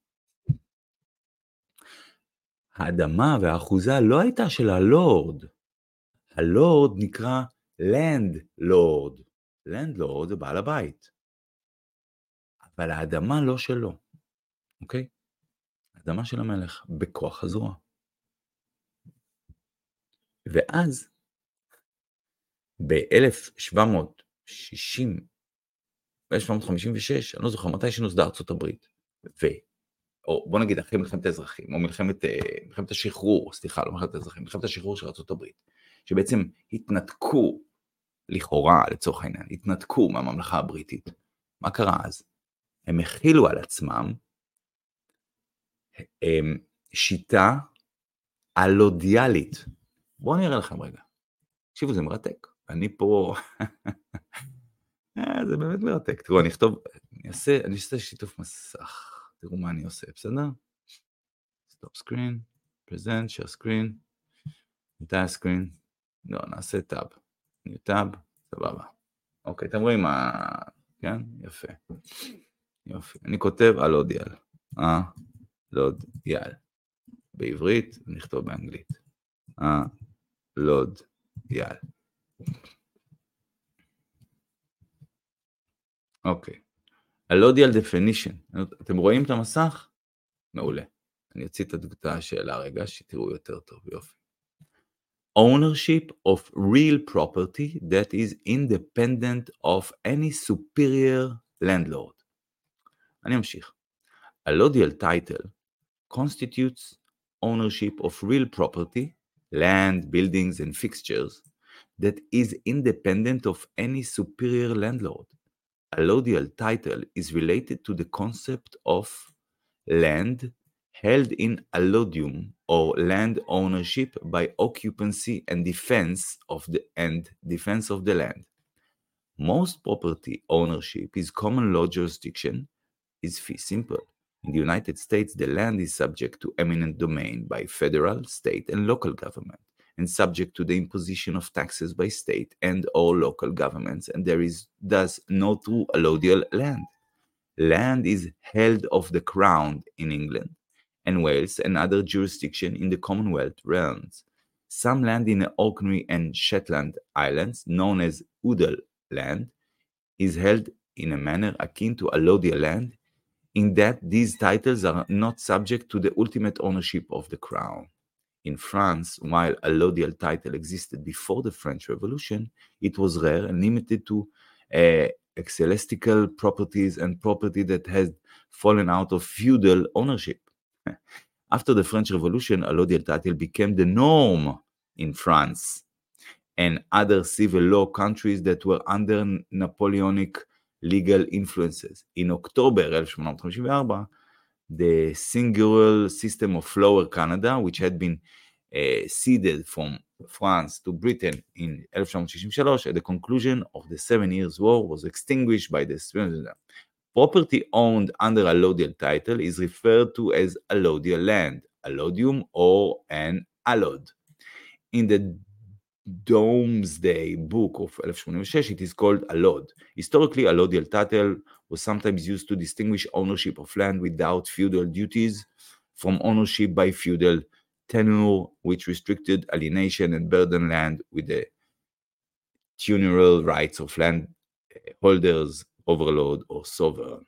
האדמה והאחוזה לא הייתה של הלורד. הלורד נקרא לנדלורד. לנדלורד זה בעל הבית. אבל האדמה לא שלו. אוקיי? האדמה של המלך, בכוח הזרוע. ואז, ב-אלף שבע מאות שישים, ב-אלף שבע מאות חמישים ושש, אני לא זוכר מתי שנוסדה ארצות הברית, ו... או בוא נגיד אחרי מלחמת האזרחים, או מלחמת, מלחמת השחרור, סליחה, לא מלחמת האזרחים, מלחמת השחרור של ארצות הברית, שבעצם התנתקו, לכאורה לצורך העניין, התנתקו מהממלכה הבריטית. מה קרה אז? הם הכילו על עצמם שיטה אלודיאלית. בואו נראה לכם רגע. תקשיבו, זה מרתק. אני פה... זה באמת מרתק. תראו, אני אכתוב, אני אעשה, אני אעשה שיתוף מסך. תראו מה אני עושה, בסדר? Stop screen, present, share screen, entire screen. לא, נעשה טאב. new טאב, סבבה. אוקיי, אתם רואים מה... כן? יפה. יופי. אני כותב אלודיאל. אה? אלודיאל. בעברית, נכתוב באנגלית. אלודיאל. אוקיי. אלודיאל definition. אתם רואים את המסך? מעולה. אני אוציא את השאלה רגע, שתראו יותר טוב. יופי. Ownership of real property that is independent of any superior landlord. אני אמשיך. Allodial title constitutes ownership of real property, land, buildings and fixtures that is independent of any superior landlord. Allodial title is related to the concept of land held in allodium or land ownership by occupancy and defense of the and defense of the land. Most property ownership is common law jurisdiction is fee simple. In the United States, the land is subject to eminent domain by federal, state, and local government, and subject to the imposition of taxes by state and or local governments, and there is thus no true allodial land. Land is held of the crown in England, and Wales and other jurisdiction in the Commonwealth realms. Some land in the Orkney and Shetland Islands, known as Udall land, is held in a manner akin to allodial land, in that these titles are not subject to the ultimate ownership of the crown. In France, while allodial title existed before the French Revolution, it was rare and limited to uh, ecclesiastical properties and property that had fallen out of feudal ownership. After the French Revolution, allodial title became the norm in France and other civil law countries that were under Napoleonic legal influences. In October eighteen fifty-four, the singular system of Lower Canada, which had been uh, ceded from France to Britain in eighteen sixty-three, at the conclusion of the Seven Years' War, was extinguished by the property owned under allodial title is referred to as allodial land, allodium, or an allod. In the Domesday Book of eighteen eighty-six, it is called allod. Historically, allodial title was sometimes used to distinguish ownership of land without feudal duties from ownership by feudal tenure, which restricted alienation and burdened land with the tuneral rights of land holders, overlord or sovereign.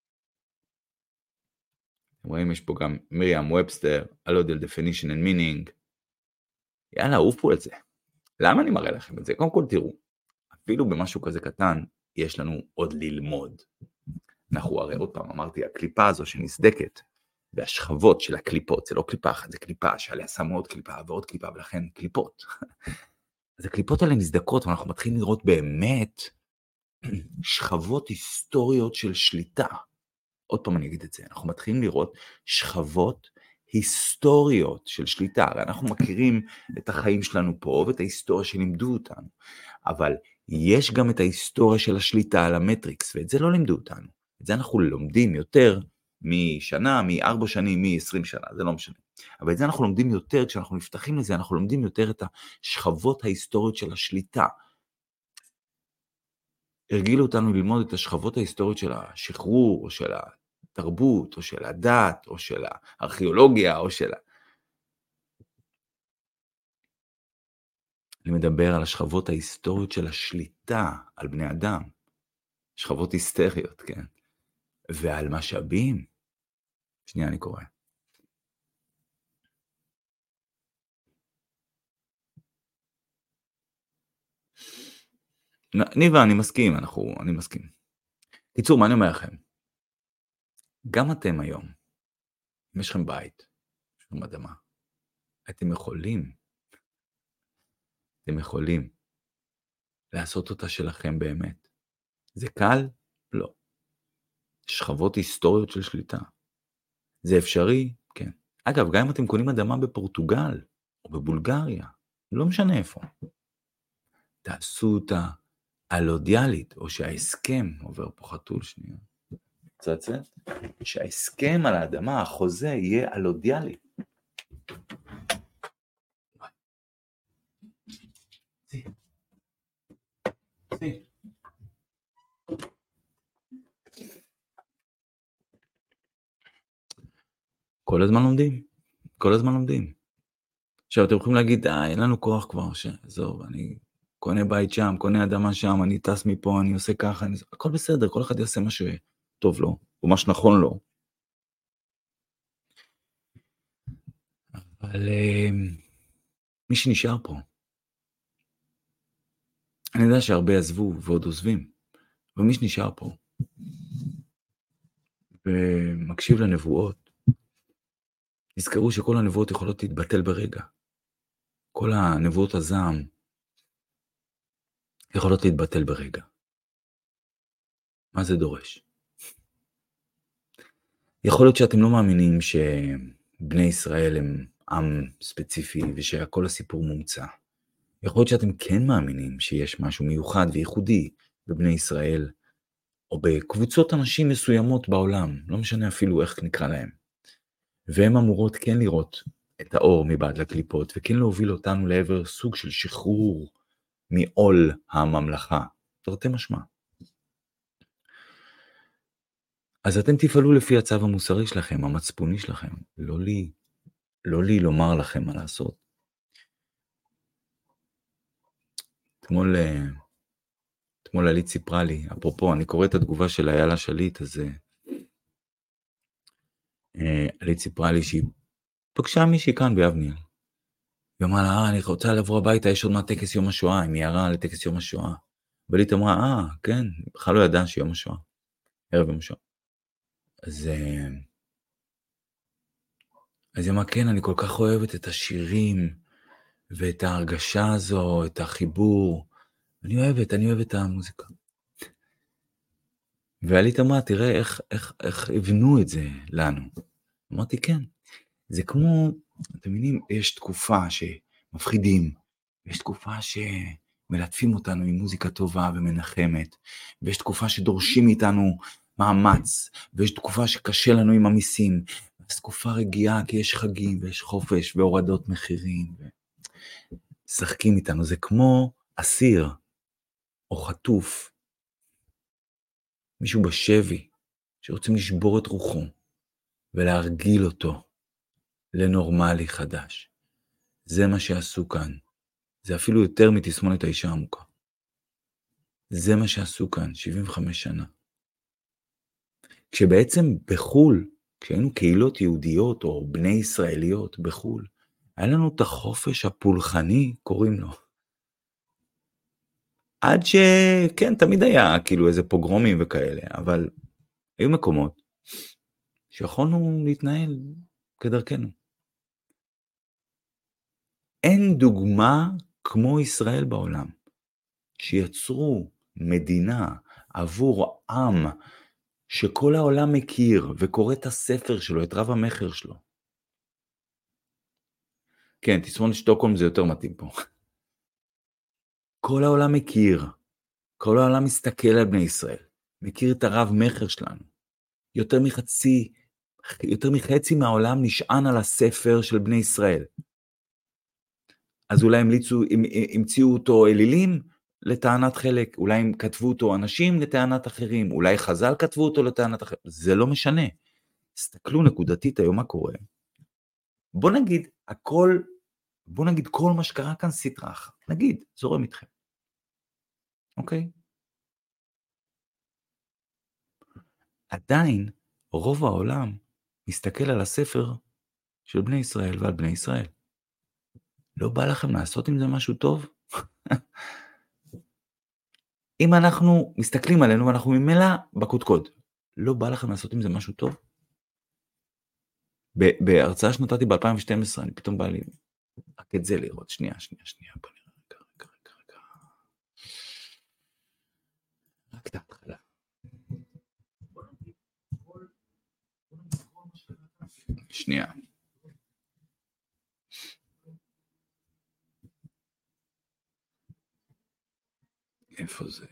רואים, יש פה גם מרים ובסטר, allodial definition and meaning. יאללה, עופו על זה. למה אני מראה לכם את זה? קודם כל תראו, אפילו במשהו כזה קטן, יש לנו עוד ללמוד. אנחנו הרי עוד פעם אמרתי, הקליפה הזו שנסדקת, והשכבות של הקליפות, זה לא קליפה אחת, זה קליפה שעליה שמו עוד קליפה ועוד קליפה, ולכן קליפות. אז הקליפות האלה נסדקות, ואנחנו מתחילים לראות באמת שכבות היסטוריות של שליטה. עוד פעם אני אגיד את זה, אנחנו מתחילים לראות שכבות היסטוריות של שליטה. הרי אנחנו מכירים את החיים שלנו פה, ואת ההיסטוריה שלימדו אותנו, אבל יש גם את ההיסטוריה של השליטה על המטריקס, ואת זה לא לימדו אותנו. את זה אנחנו לומדים יותר משנה, מארבע שנים, מ-עשרים שנה, זה לא משנה. אבל את זה אנחנו לומדים יותר, כשאנחנו נפתחים לזה, אנחנו לומדים יותר את השכבות ההיסטוריות של השליטה. הרגילו אותנו ללמוד את השכבות ההיסטוריות של השחרור, או של התרבות, או של הדת, או של הארכיאולוגיה, או של... אני מדבר על השכבות ההיסטוריות של השליטה על בני אדם. שכבות היסטריות, כן? ועל משאבים. שנייה, אני קורא. ניבה, אני מסכים, אנחנו, אני מסכים. קיצור, מה אני אומר לכם? גם אתם היום, אם יש לכם בית, יש לכם אדמה, אתם יכולים, אתם יכולים לעשות אותה שלכם באמת. זה קל? לא. שכבות היסטוריות של שליטה. זה אפשרי? כן. אגב, גם אם אתם קונים אדמה בפורטוגל, או בבולגריה, לא משנה איפה. תעשו אותה אלודיאלית, או שההסכם, עובר פה חתול שנייה, צצת, שההסכם על האדמה, החוזה, יהיה אלודיאלי. סי. סי. כל הזמן לומדים, כל הזמן לומדים. עכשיו אתם יכולים להגיד, אה, אין לנו כוח כבר, שעזוב, אני קונה בית שם, קונה אדמה שם, אני טס מפה, אני עושה ככה, אני... הכל בסדר, כל אחד יעשה מה שטוב לו, או מה שנכון לו. אבל מי שנשאר פה, אני יודע שהרבה עזבו ועוד עוזבים, אבל מי שנשאר פה, ומקשיב לנבואות, נזכרו שכל הנבואות יכולות להתבטל ברגע. כל הנבואות הזעם יכולות להתבטל ברגע. מה זה דורש? יכול להיות שאתם לא מאמינים שבני ישראל הם עם ספציפי ושהכל הסיפור מומצא. יכול להיות שאתם כן מאמינים שיש משהו מיוחד וייחודי בבני ישראל, או בקבוצות אנשים מסוימות בעולם, לא משנה אפילו איך נקרא להם. והן אמורות כן לראות את האור מבעד לקליפות, וכן להוביל אותנו לעבר סוג של שחרור מעול הממלכה. תרתי משמע. אז אתם תפעלו לפי הצו המוסרי שלכם, המצפוני שלכם, לא לי, לא לי לומר לכם מה לעשות. אתמול, אתמול עלית סיפרה לי, אפרופו, אני קורא את התגובה של איילה שליט, אז עלית סיפרה לי שהיא פגשה מישהי כאן ביבניאל. היא אמרה לה, אה, אני רוצה לעבור הביתה, יש עוד מה טקס יום השואה, היא מיירה לטקס יום השואה. ולית אמרה, אה, כן, בכלל לא ידעה שיום השואה, ערב יום השואה. אז, אז היא אמרה, כן, אני כל כך אוהבת את השירים, ואת ההרגשה הזו, את החיבור. אני אוהבת, אני אוהבת את המוזיקה. ועלית אמרה, תראה איך, איך, איך הבנו את זה לנו. אמרתי, כן, זה כמו, אתם מבינים, יש תקופה שמפחידים, ויש תקופה שמלטפים אותנו עם מוזיקה טובה ומנחמת, ויש תקופה שדורשים איתנו מאמץ, ויש תקופה שקשה לנו עם המיסים, ויש תקופה רגיעה כי יש חגים ויש חופש והורדות מחירים, ושחקים איתנו, זה כמו אסיר או חטוף, מישהו בשבי, שרוצים לשבור את רוחו, ולהרגיל אותו לנורמלי חדש. זה מה שעשו כאן. זה אפילו יותר מתסמונת האישה עמוקה. זה מה שעשו כאן, שבעים וחמש שנה. כשבעצם בחול, כשהיינו קהילות יהודיות או בני ישראליות בחול, היה לנו את החופש הפולחני, קוראים לו. עד שכן, תמיד היה כאילו איזה פוגרומים וכאלה, אבל היו מקומות שיכולנו להתנהל כדרכנו. אין דוגמה כמו ישראל בעולם, שיצרו מדינה עבור עם שכל העולם מכיר וקורא את הספר שלו, את רב המחר שלו. כן, תסמונת שטוקהולם זה יותר מתאים פה. כל העולם מכיר, כל העולם מסתכל על בני ישראל, מכיר את הרב מחר שלנו. יותר מחצי, יותר מחצי מהעולם נשען על הספר של בני ישראל. אז אולי המליצו, המציאו אותו אלילים לטענת חלק, אולי הם כתבו אותו אנשים לטענת אחרים, אולי חז"ל כתבו אותו לטענת אחרים, זה לא משנה. תסתכלו נקודתית היום מה קורה. בוא נגיד, הכל, בוא נגיד כל מה שקרה כאן סתרה אחת, נגיד, זורם איתכם. אוקיי? עדיין, רוב העולם מסתכל על הספר של בני ישראל ועל בני ישראל. לא בא לכם לעשות עם זה משהו טוב? אם אנחנו מסתכלים עלינו ואנחנו ממילא בקודקוד, לא בא לכם לעשות עם זה משהו טוב? בהרצאה שנתתי ב-אלפיים ושתים עשרה, אני פתאום בא לי רק את זה לראות, שנייה, שנייה, שנייה, בוא נראה, רגע, רגע, רגע, רגע. רק את ההתחלה. שנייה. איפה זה?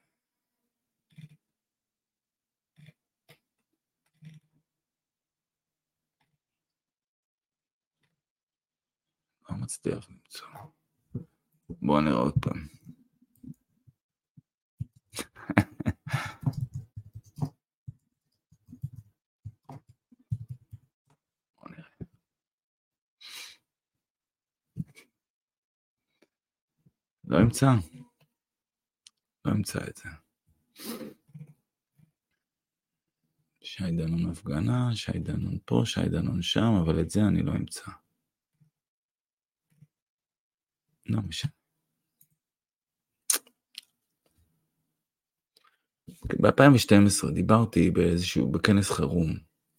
לא מצליח למצוא. בואו נראה עוד פעם. בואו נראה. לא אמצא. לא אמצא את זה. שי דנון הפגנה, שי דנון פה, שי דנון שם, אבל את זה אני לא אמצא. לא משנה. ב-אלפיים ושתים עשרה דיברתי באיזשהו, בכנס חירום.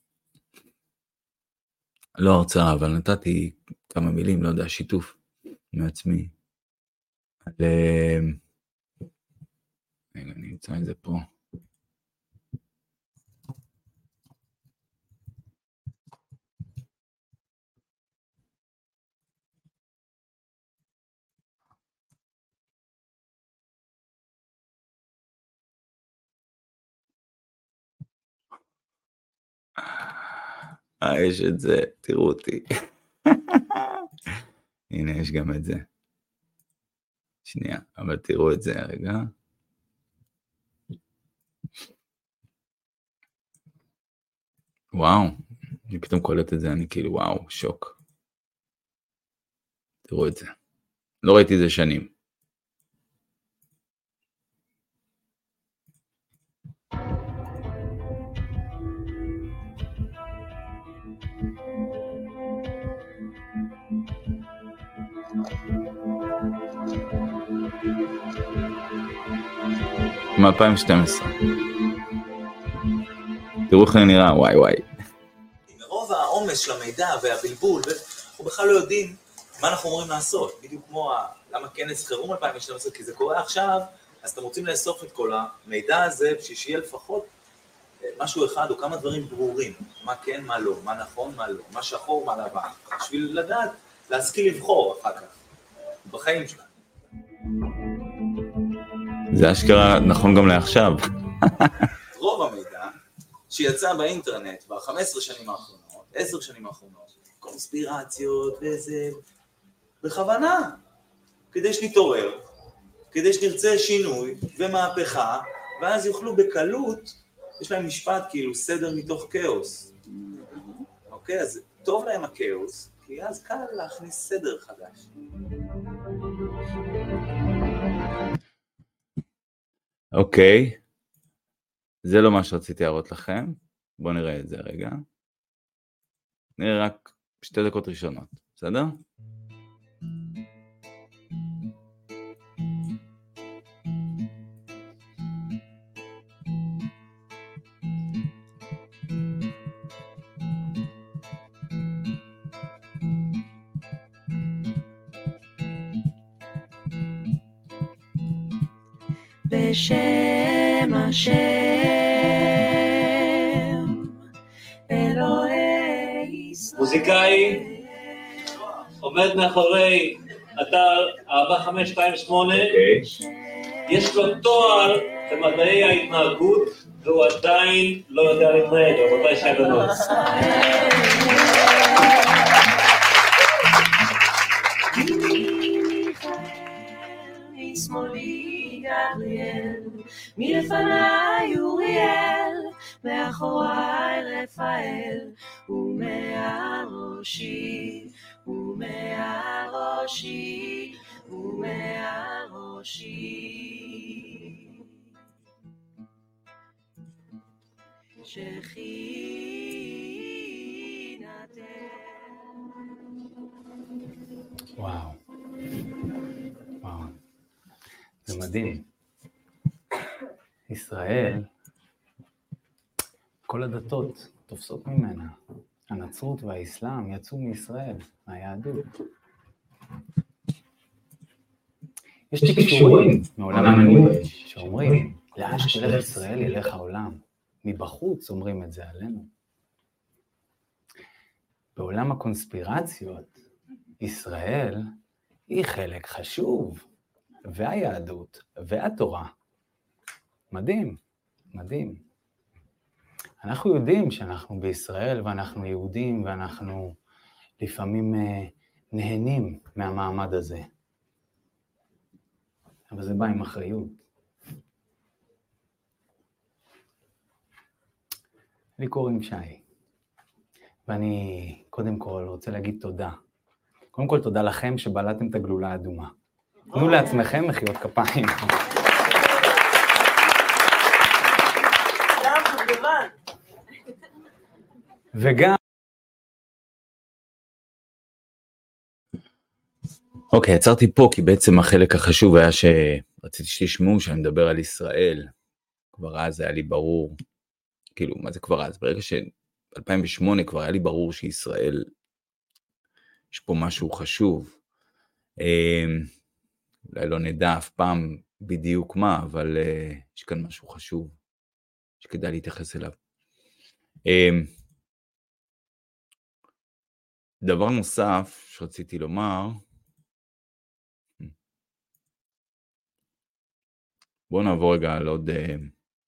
לא הרצאה, אבל נתתי כמה מילים, לא יודע, שיתוף מעצמי. על... רגע, אני אמצא את זה פה. אה, יש את זה, תראו אותי. הנה, יש גם את זה. שנייה, אבל תראו את זה רגע. וואו, אני פתאום קולט את זה, אני כאילו וואו, שוק. תראו את זה. לא ראיתי את זה שנים. מ-אלפיים ושתים עשרה. תראו איך אני נראה, וואי וואי. מרוב העומס של המידע והבלבול, אנחנו בכלל לא יודעים מה אנחנו אמורים לעשות. בדיוק כמו למה כנס חירום אלפיים ושתים עשרה, כי זה קורה עכשיו, אז אתם רוצים לאסוף את כל המידע הזה, בשביל שיהיה לפחות משהו אחד או כמה דברים ברורים. מה כן, מה לא, מה נכון, מה לא, מה שחור, מה לבן. בשביל לדעת, להשכיל לבחור אחר כך, בחיים שלנו. זה אשכרה נכון גם לעכשיו. רוב המידע שיצא באינטרנט ב-חמש עשרה שנים האחרונות, עשר שנים האחרונות, קונספירציות וזה, בכוונה, כדי שנתעורר, כדי שנרצה שינוי ומהפכה, ואז יוכלו בקלות, יש להם משפט כאילו סדר מתוך כאוס. אוקיי, אז טוב להם הכאוס, כי אז קל להכניס סדר חדש. אוקיי, זה לא מה שרציתי להראות לכם, בואו נראה את זה רגע. נראה רק שתי דקות ראשונות, בסדר? בשם השם אלוהי ישראל. מוזיקאי עומד מאחורי אתר ארבע חמש שתיים שמונה, יש לו תואר במדעי ההתנהגות והוא עדיין לא יודע להתנהג, רבותיי שייבנות. משמאלי גבריאל, מלפניי אוריאל, מאחוריי רפאל, ומעל ראשי, ומעל ראשי, ומעל ראשי. שכינתך. וואו. וואו. זה מדהים. ישראל, כל הדתות תופסות ממנה. הנצרות והאסלאם יצאו מישראל, מהיהדות. יש תקשורים מעולם הנפש שאומרים, לאן שתלך ישראל ילך העולם. מבחוץ אומרים את זה עלינו. בעולם הקונספירציות, ישראל היא חלק חשוב. והיהדות, והתורה. מדהים, מדהים. אנחנו יודעים שאנחנו בישראל, ואנחנו יהודים, ואנחנו לפעמים נהנים מהמעמד הזה. אבל זה בא עם אחריות. לי קוראים שי, ואני קודם כל רוצה להגיד תודה. קודם כל תודה לכם שבלעתם את הגלולה האדומה. תנו לעצמכם מחיאות כפיים. וגם... אוקיי, עצרתי פה, כי בעצם החלק החשוב היה שרציתי שתשמעו שאני מדבר על ישראל. כבר אז היה לי ברור, כאילו, מה זה כבר אז? ברגע ש-אלפיים ושמונה כבר היה לי ברור שישראל, יש פה משהו חשוב. אולי לא נדע אף פעם בדיוק מה, אבל uh, יש כאן משהו חשוב שכדאי להתייחס אליו. Um, דבר נוסף שרציתי לומר, בואו נעבור רגע על עוד uh,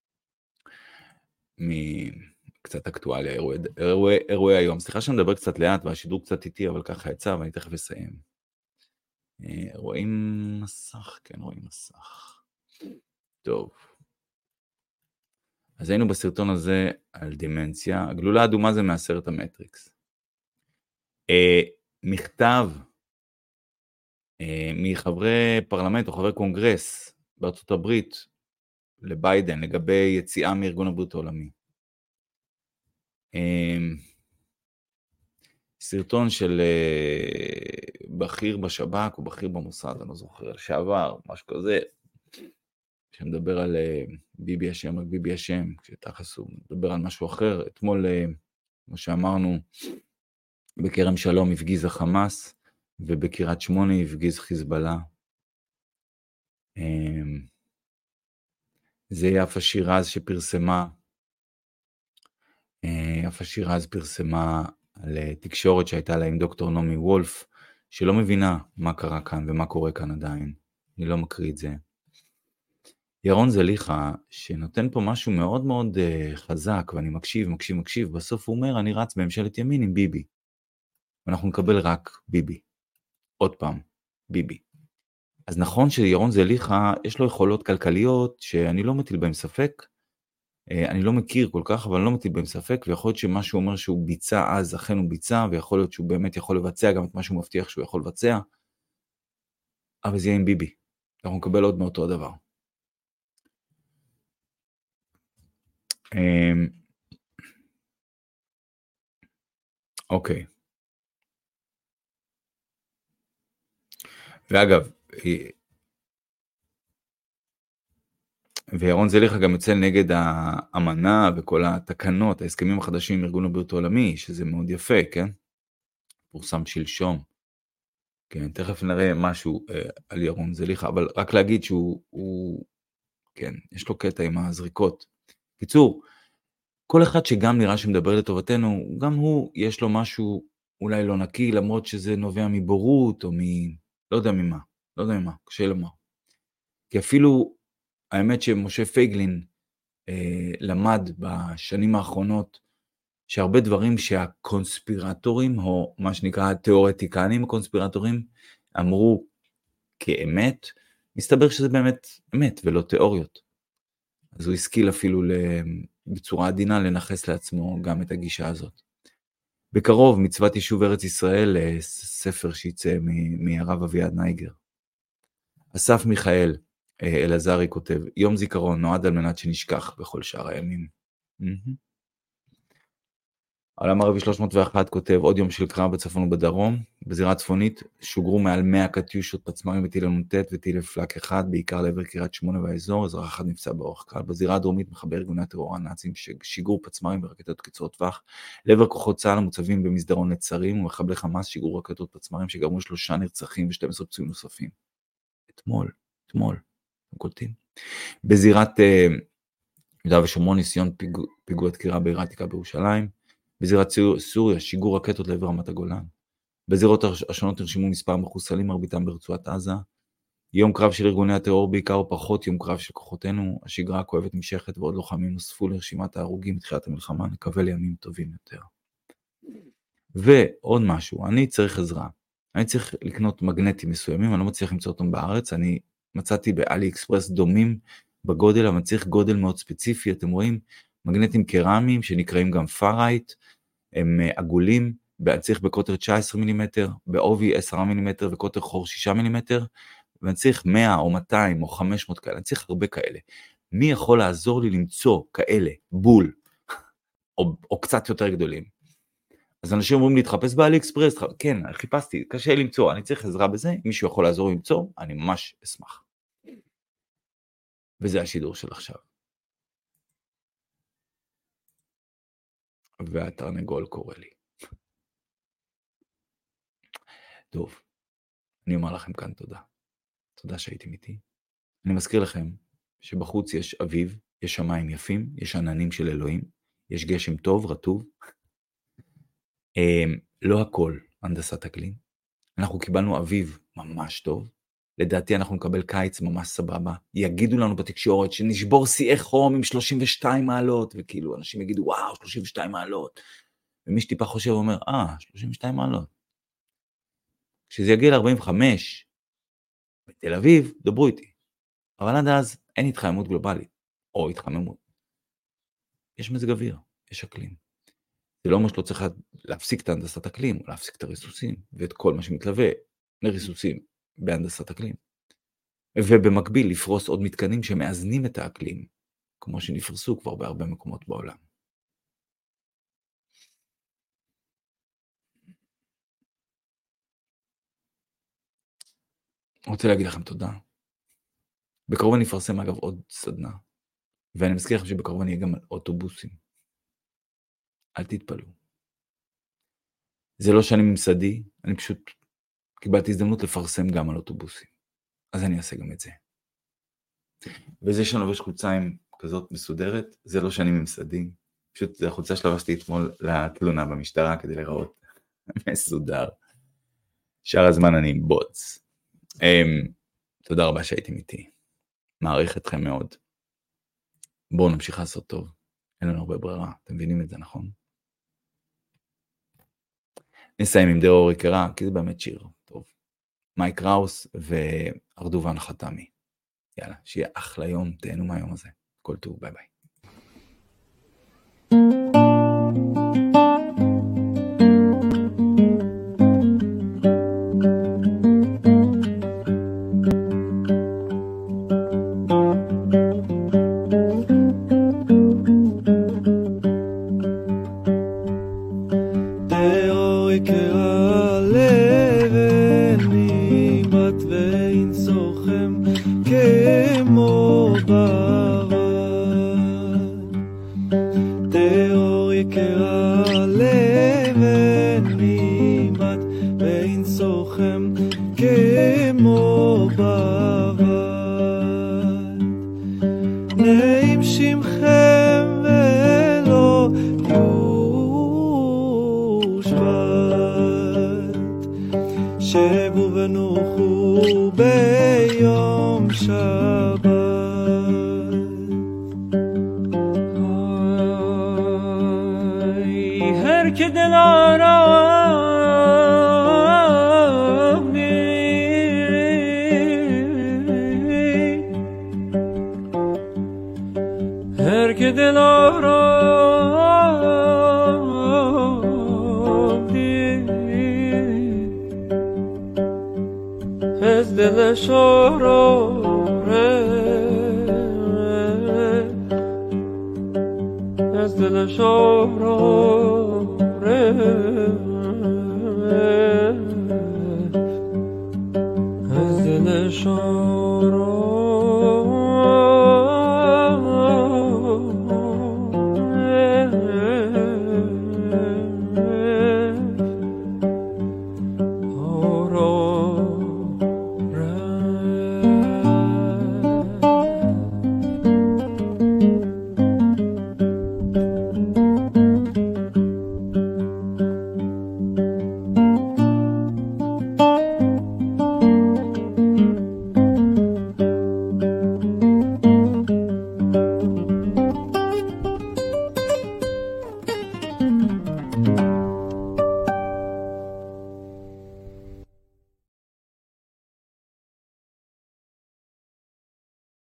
מקצת אקטואליה, אירועי, אירועי, אירועי היום. סליחה שאני מדבר קצת לאט והשידור קצת איטי, אבל ככה יצא ואני תכף אסיים. רואים מסך, כן רואים מסך. טוב. אז היינו בסרטון הזה על דמנציה, הגלולה האדומה זה מהסרט המטריקס. אה, מכתב אה, מחברי פרלמנט או חברי קונגרס בארצות הברית לביידן לגבי יציאה מארגון הבריאות העולמי. אה, סרטון של אה, בכיר בשב"כ או בכיר במוסד, אני לא זוכר, לשעבר, משהו כזה, שמדבר על אה, ביבי אשם, רק ביבי אשם, כשתכלס הוא מדבר על משהו אחר. אתמול, אה, כמו שאמרנו, בכרם שלום הפגיז החמאס, ובקריית שמונה הפגיז חיזבאללה. אה, זה יפה שירז שפרסמה, אה, יפה שירז פרסמה על אה, תקשורת שהייתה לה עם דוקטור נעמי וולף, שלא מבינה מה קרה כאן ומה קורה כאן עדיין. אני לא מקריא את זה. ירון זליכה, שנותן פה משהו מאוד מאוד uh, חזק, ואני מקשיב, מקשיב, מקשיב, בסוף הוא אומר, אני רץ בממשלת ימין עם ביבי. ואנחנו נקבל רק ביבי. עוד פעם, ביבי. אז נכון שירון זליכה, יש לו יכולות כלכליות, שאני לא מטיל בהם ספק, uh, אני לא מכיר כל כך, אבל אני לא מטיל בהם ספק, ויכול להיות שמה שהוא אומר שהוא ביצע אז, אכן הוא ביצע, ויכול להיות שהוא באמת יכול לבצע, גם את מה שהוא מבטיח שהוא יכול לבצע, אבל זה יהיה עם ביבי. אנחנו נקבל עוד מאותו הדבר. אוקיי. ואגב, וירון זליכה גם יוצא נגד האמנה וכל התקנות, ההסכמים החדשים עם ארגון הבריאות העולמי, שזה מאוד יפה, כן? פורסם שלשום. כן, תכף נראה משהו אה, על ירון זליכה, אבל רק להגיד שהוא, הוא, כן, יש לו קטע עם הזריקות. קיצור, כל אחד שגם נראה שמדבר לטובתנו, גם הוא, יש לו משהו אולי לא נקי, למרות שזה נובע מבורות, או מ... לא יודע ממה, לא יודע ממה, קשה לומר. כי אפילו, האמת שמשה פייגלין אה, למד בשנים האחרונות, שהרבה דברים שהקונספירטורים, או מה שנקרא התיאורטיקנים הקונספירטורים, אמרו כאמת, מסתבר שזה באמת אמת ולא תיאוריות. אז הוא השכיל אפילו בצורה עדינה לנחס לעצמו גם את הגישה הזאת. בקרוב מצוות יישוב ארץ ישראל, ספר שיצא מהרב אביעד נייגר. אסף מיכאל אלעזרי כותב, יום זיכרון נועד על מנת שנשכח בכל שאר הימים. העולם הערבי שלוש מאות ואחת כותב, עוד יום של קרב בצפון ובדרום, בזירה הצפונית שוגרו מעל מאה קטיושות פצמ"רים וטילי נ"ט וטילי פלק אחד, בעיקר לעבר קריית שמונה והאזור, אזרח אחד נפצע באורח קל. בזירה הדרומית מחבר ארגוני הטרור הנאצים שיגרו פצמ"רים ורקטות קצרות טווח, לעבר כוחות צה"ל המוצבים במסדרון נצרים, ומחבלי חמאס שיגרו רקטות פצמ"רים שגרמו שלושה נרצחים ו-שנים עשר פצועים נוספים. אתמול, אתמול, אתם קולטים? בזירת יהודה ושומרון ניסיון פיגוע, פיגוע דקירה בעיר העתיקה בירושלים. בזירת סוריה שיגור רקטות לעבר רמת הגולן. בזירות השונות נרשמו מספר מחוסלים, מרביתם ברצועת עזה. יום קרב של ארגוני הטרור בעיקר או פחות יום קרב של כוחותינו, השגרה הכואבת נמשכת ועוד לוחמים נוספו לרשימת ההרוגים מתחילת המלחמה, נקווה לימים טובים יותר. ועוד משהו, אני צריך עזרה. אני צריך לקנות מגנטים מסוימים, אני לא מצליח למצוא אותם בארץ, אני מצאתי באלי אקספרס דומים בגודל, אבל צריך גודל מאוד ספציפי, אתם רואים? מגנטים קרמיים שנקראים גם פארייט, הם עגולים, צריך בקוטר תשע עשרה מילימטר, בעובי עשרה מילימטר וקוטר חור שישה מילימטר, ואני צריך מאה או מאתיים או חמש מאות כאלה, אני צריך הרבה כאלה. מי יכול לעזור לי למצוא כאלה, בול, או, או קצת יותר גדולים? אז אנשים אומרים להתחפש באלי אקספרס, כן, חיפשתי, קשה למצוא, אני צריך עזרה בזה, מישהו יכול לעזור למצוא, אני ממש אשמח. וזה השידור של עכשיו. והתרנגול קורא לי. טוב, אני אומר לכם כאן תודה. תודה שהייתם איתי. אני מזכיר לכם שבחוץ יש אביב, יש שמיים יפים, יש עננים של אלוהים, יש גשם טוב, רטוב. לא הכל הנדסת אקלים. אנחנו קיבלנו אביב ממש טוב. לדעתי אנחנו נקבל קיץ ממש סבבה. יגידו לנו בתקשורת שנשבור שיאי חום עם שלושים ושתיים מעלות, וכאילו אנשים יגידו וואו, שלושים ושתיים מעלות. ומי שטיפה חושב אומר, אה, שלושים ושתיים מעלות. כשזה יגיע ל-ארבעים וחמש, בתל אביב, דברו איתי. אבל עד אז אין התחממות גלובלית, או התחממות. יש מזג אוויר, יש אקלים. זה לא אומר שלא צריך להפסיק את הנדסת אקלים, או להפסיק את הריסוסים, ואת כל מה שמתלווה לריסוסים בהנדסת אקלים. ובמקביל לפרוס עוד מתקנים שמאזנים את האקלים, כמו שנפרסו כבר בהרבה מקומות בעולם. אני רוצה להגיד לכם תודה. בקרוב אני אפרסם אגב עוד סדנה, ואני מזכיר לכם שבקרוב אני אהיה גם על אוטובוסים. אל תתפלו. זה לא שאני ממסדי, אני פשוט קיבלתי הזדמנות לפרסם גם על אוטובוסים. אז אני אעשה גם את זה. וזה שאני לובש חולצה עם כזאת מסודרת, זה לא שאני ממסדי, פשוט זה החולצה שלבשתי אתמול לתלונה במשטרה כדי לראות מסודר. שאר הזמן אני עם בוץ. Um, תודה רבה שהייתם איתי. מעריך אתכם מאוד. בואו נמשיך לעשות טוב. אין לנו הרבה ברירה. אתם מבינים את זה, נכון? נסיים עם דרור יקרה, כי זה באמת שיר טוב. מייק ראוס וארדובן חתמי. יאללה, שיהיה אחלה יום, תהנו מהיום הזה. כל טוב, ביי ביי. As the shore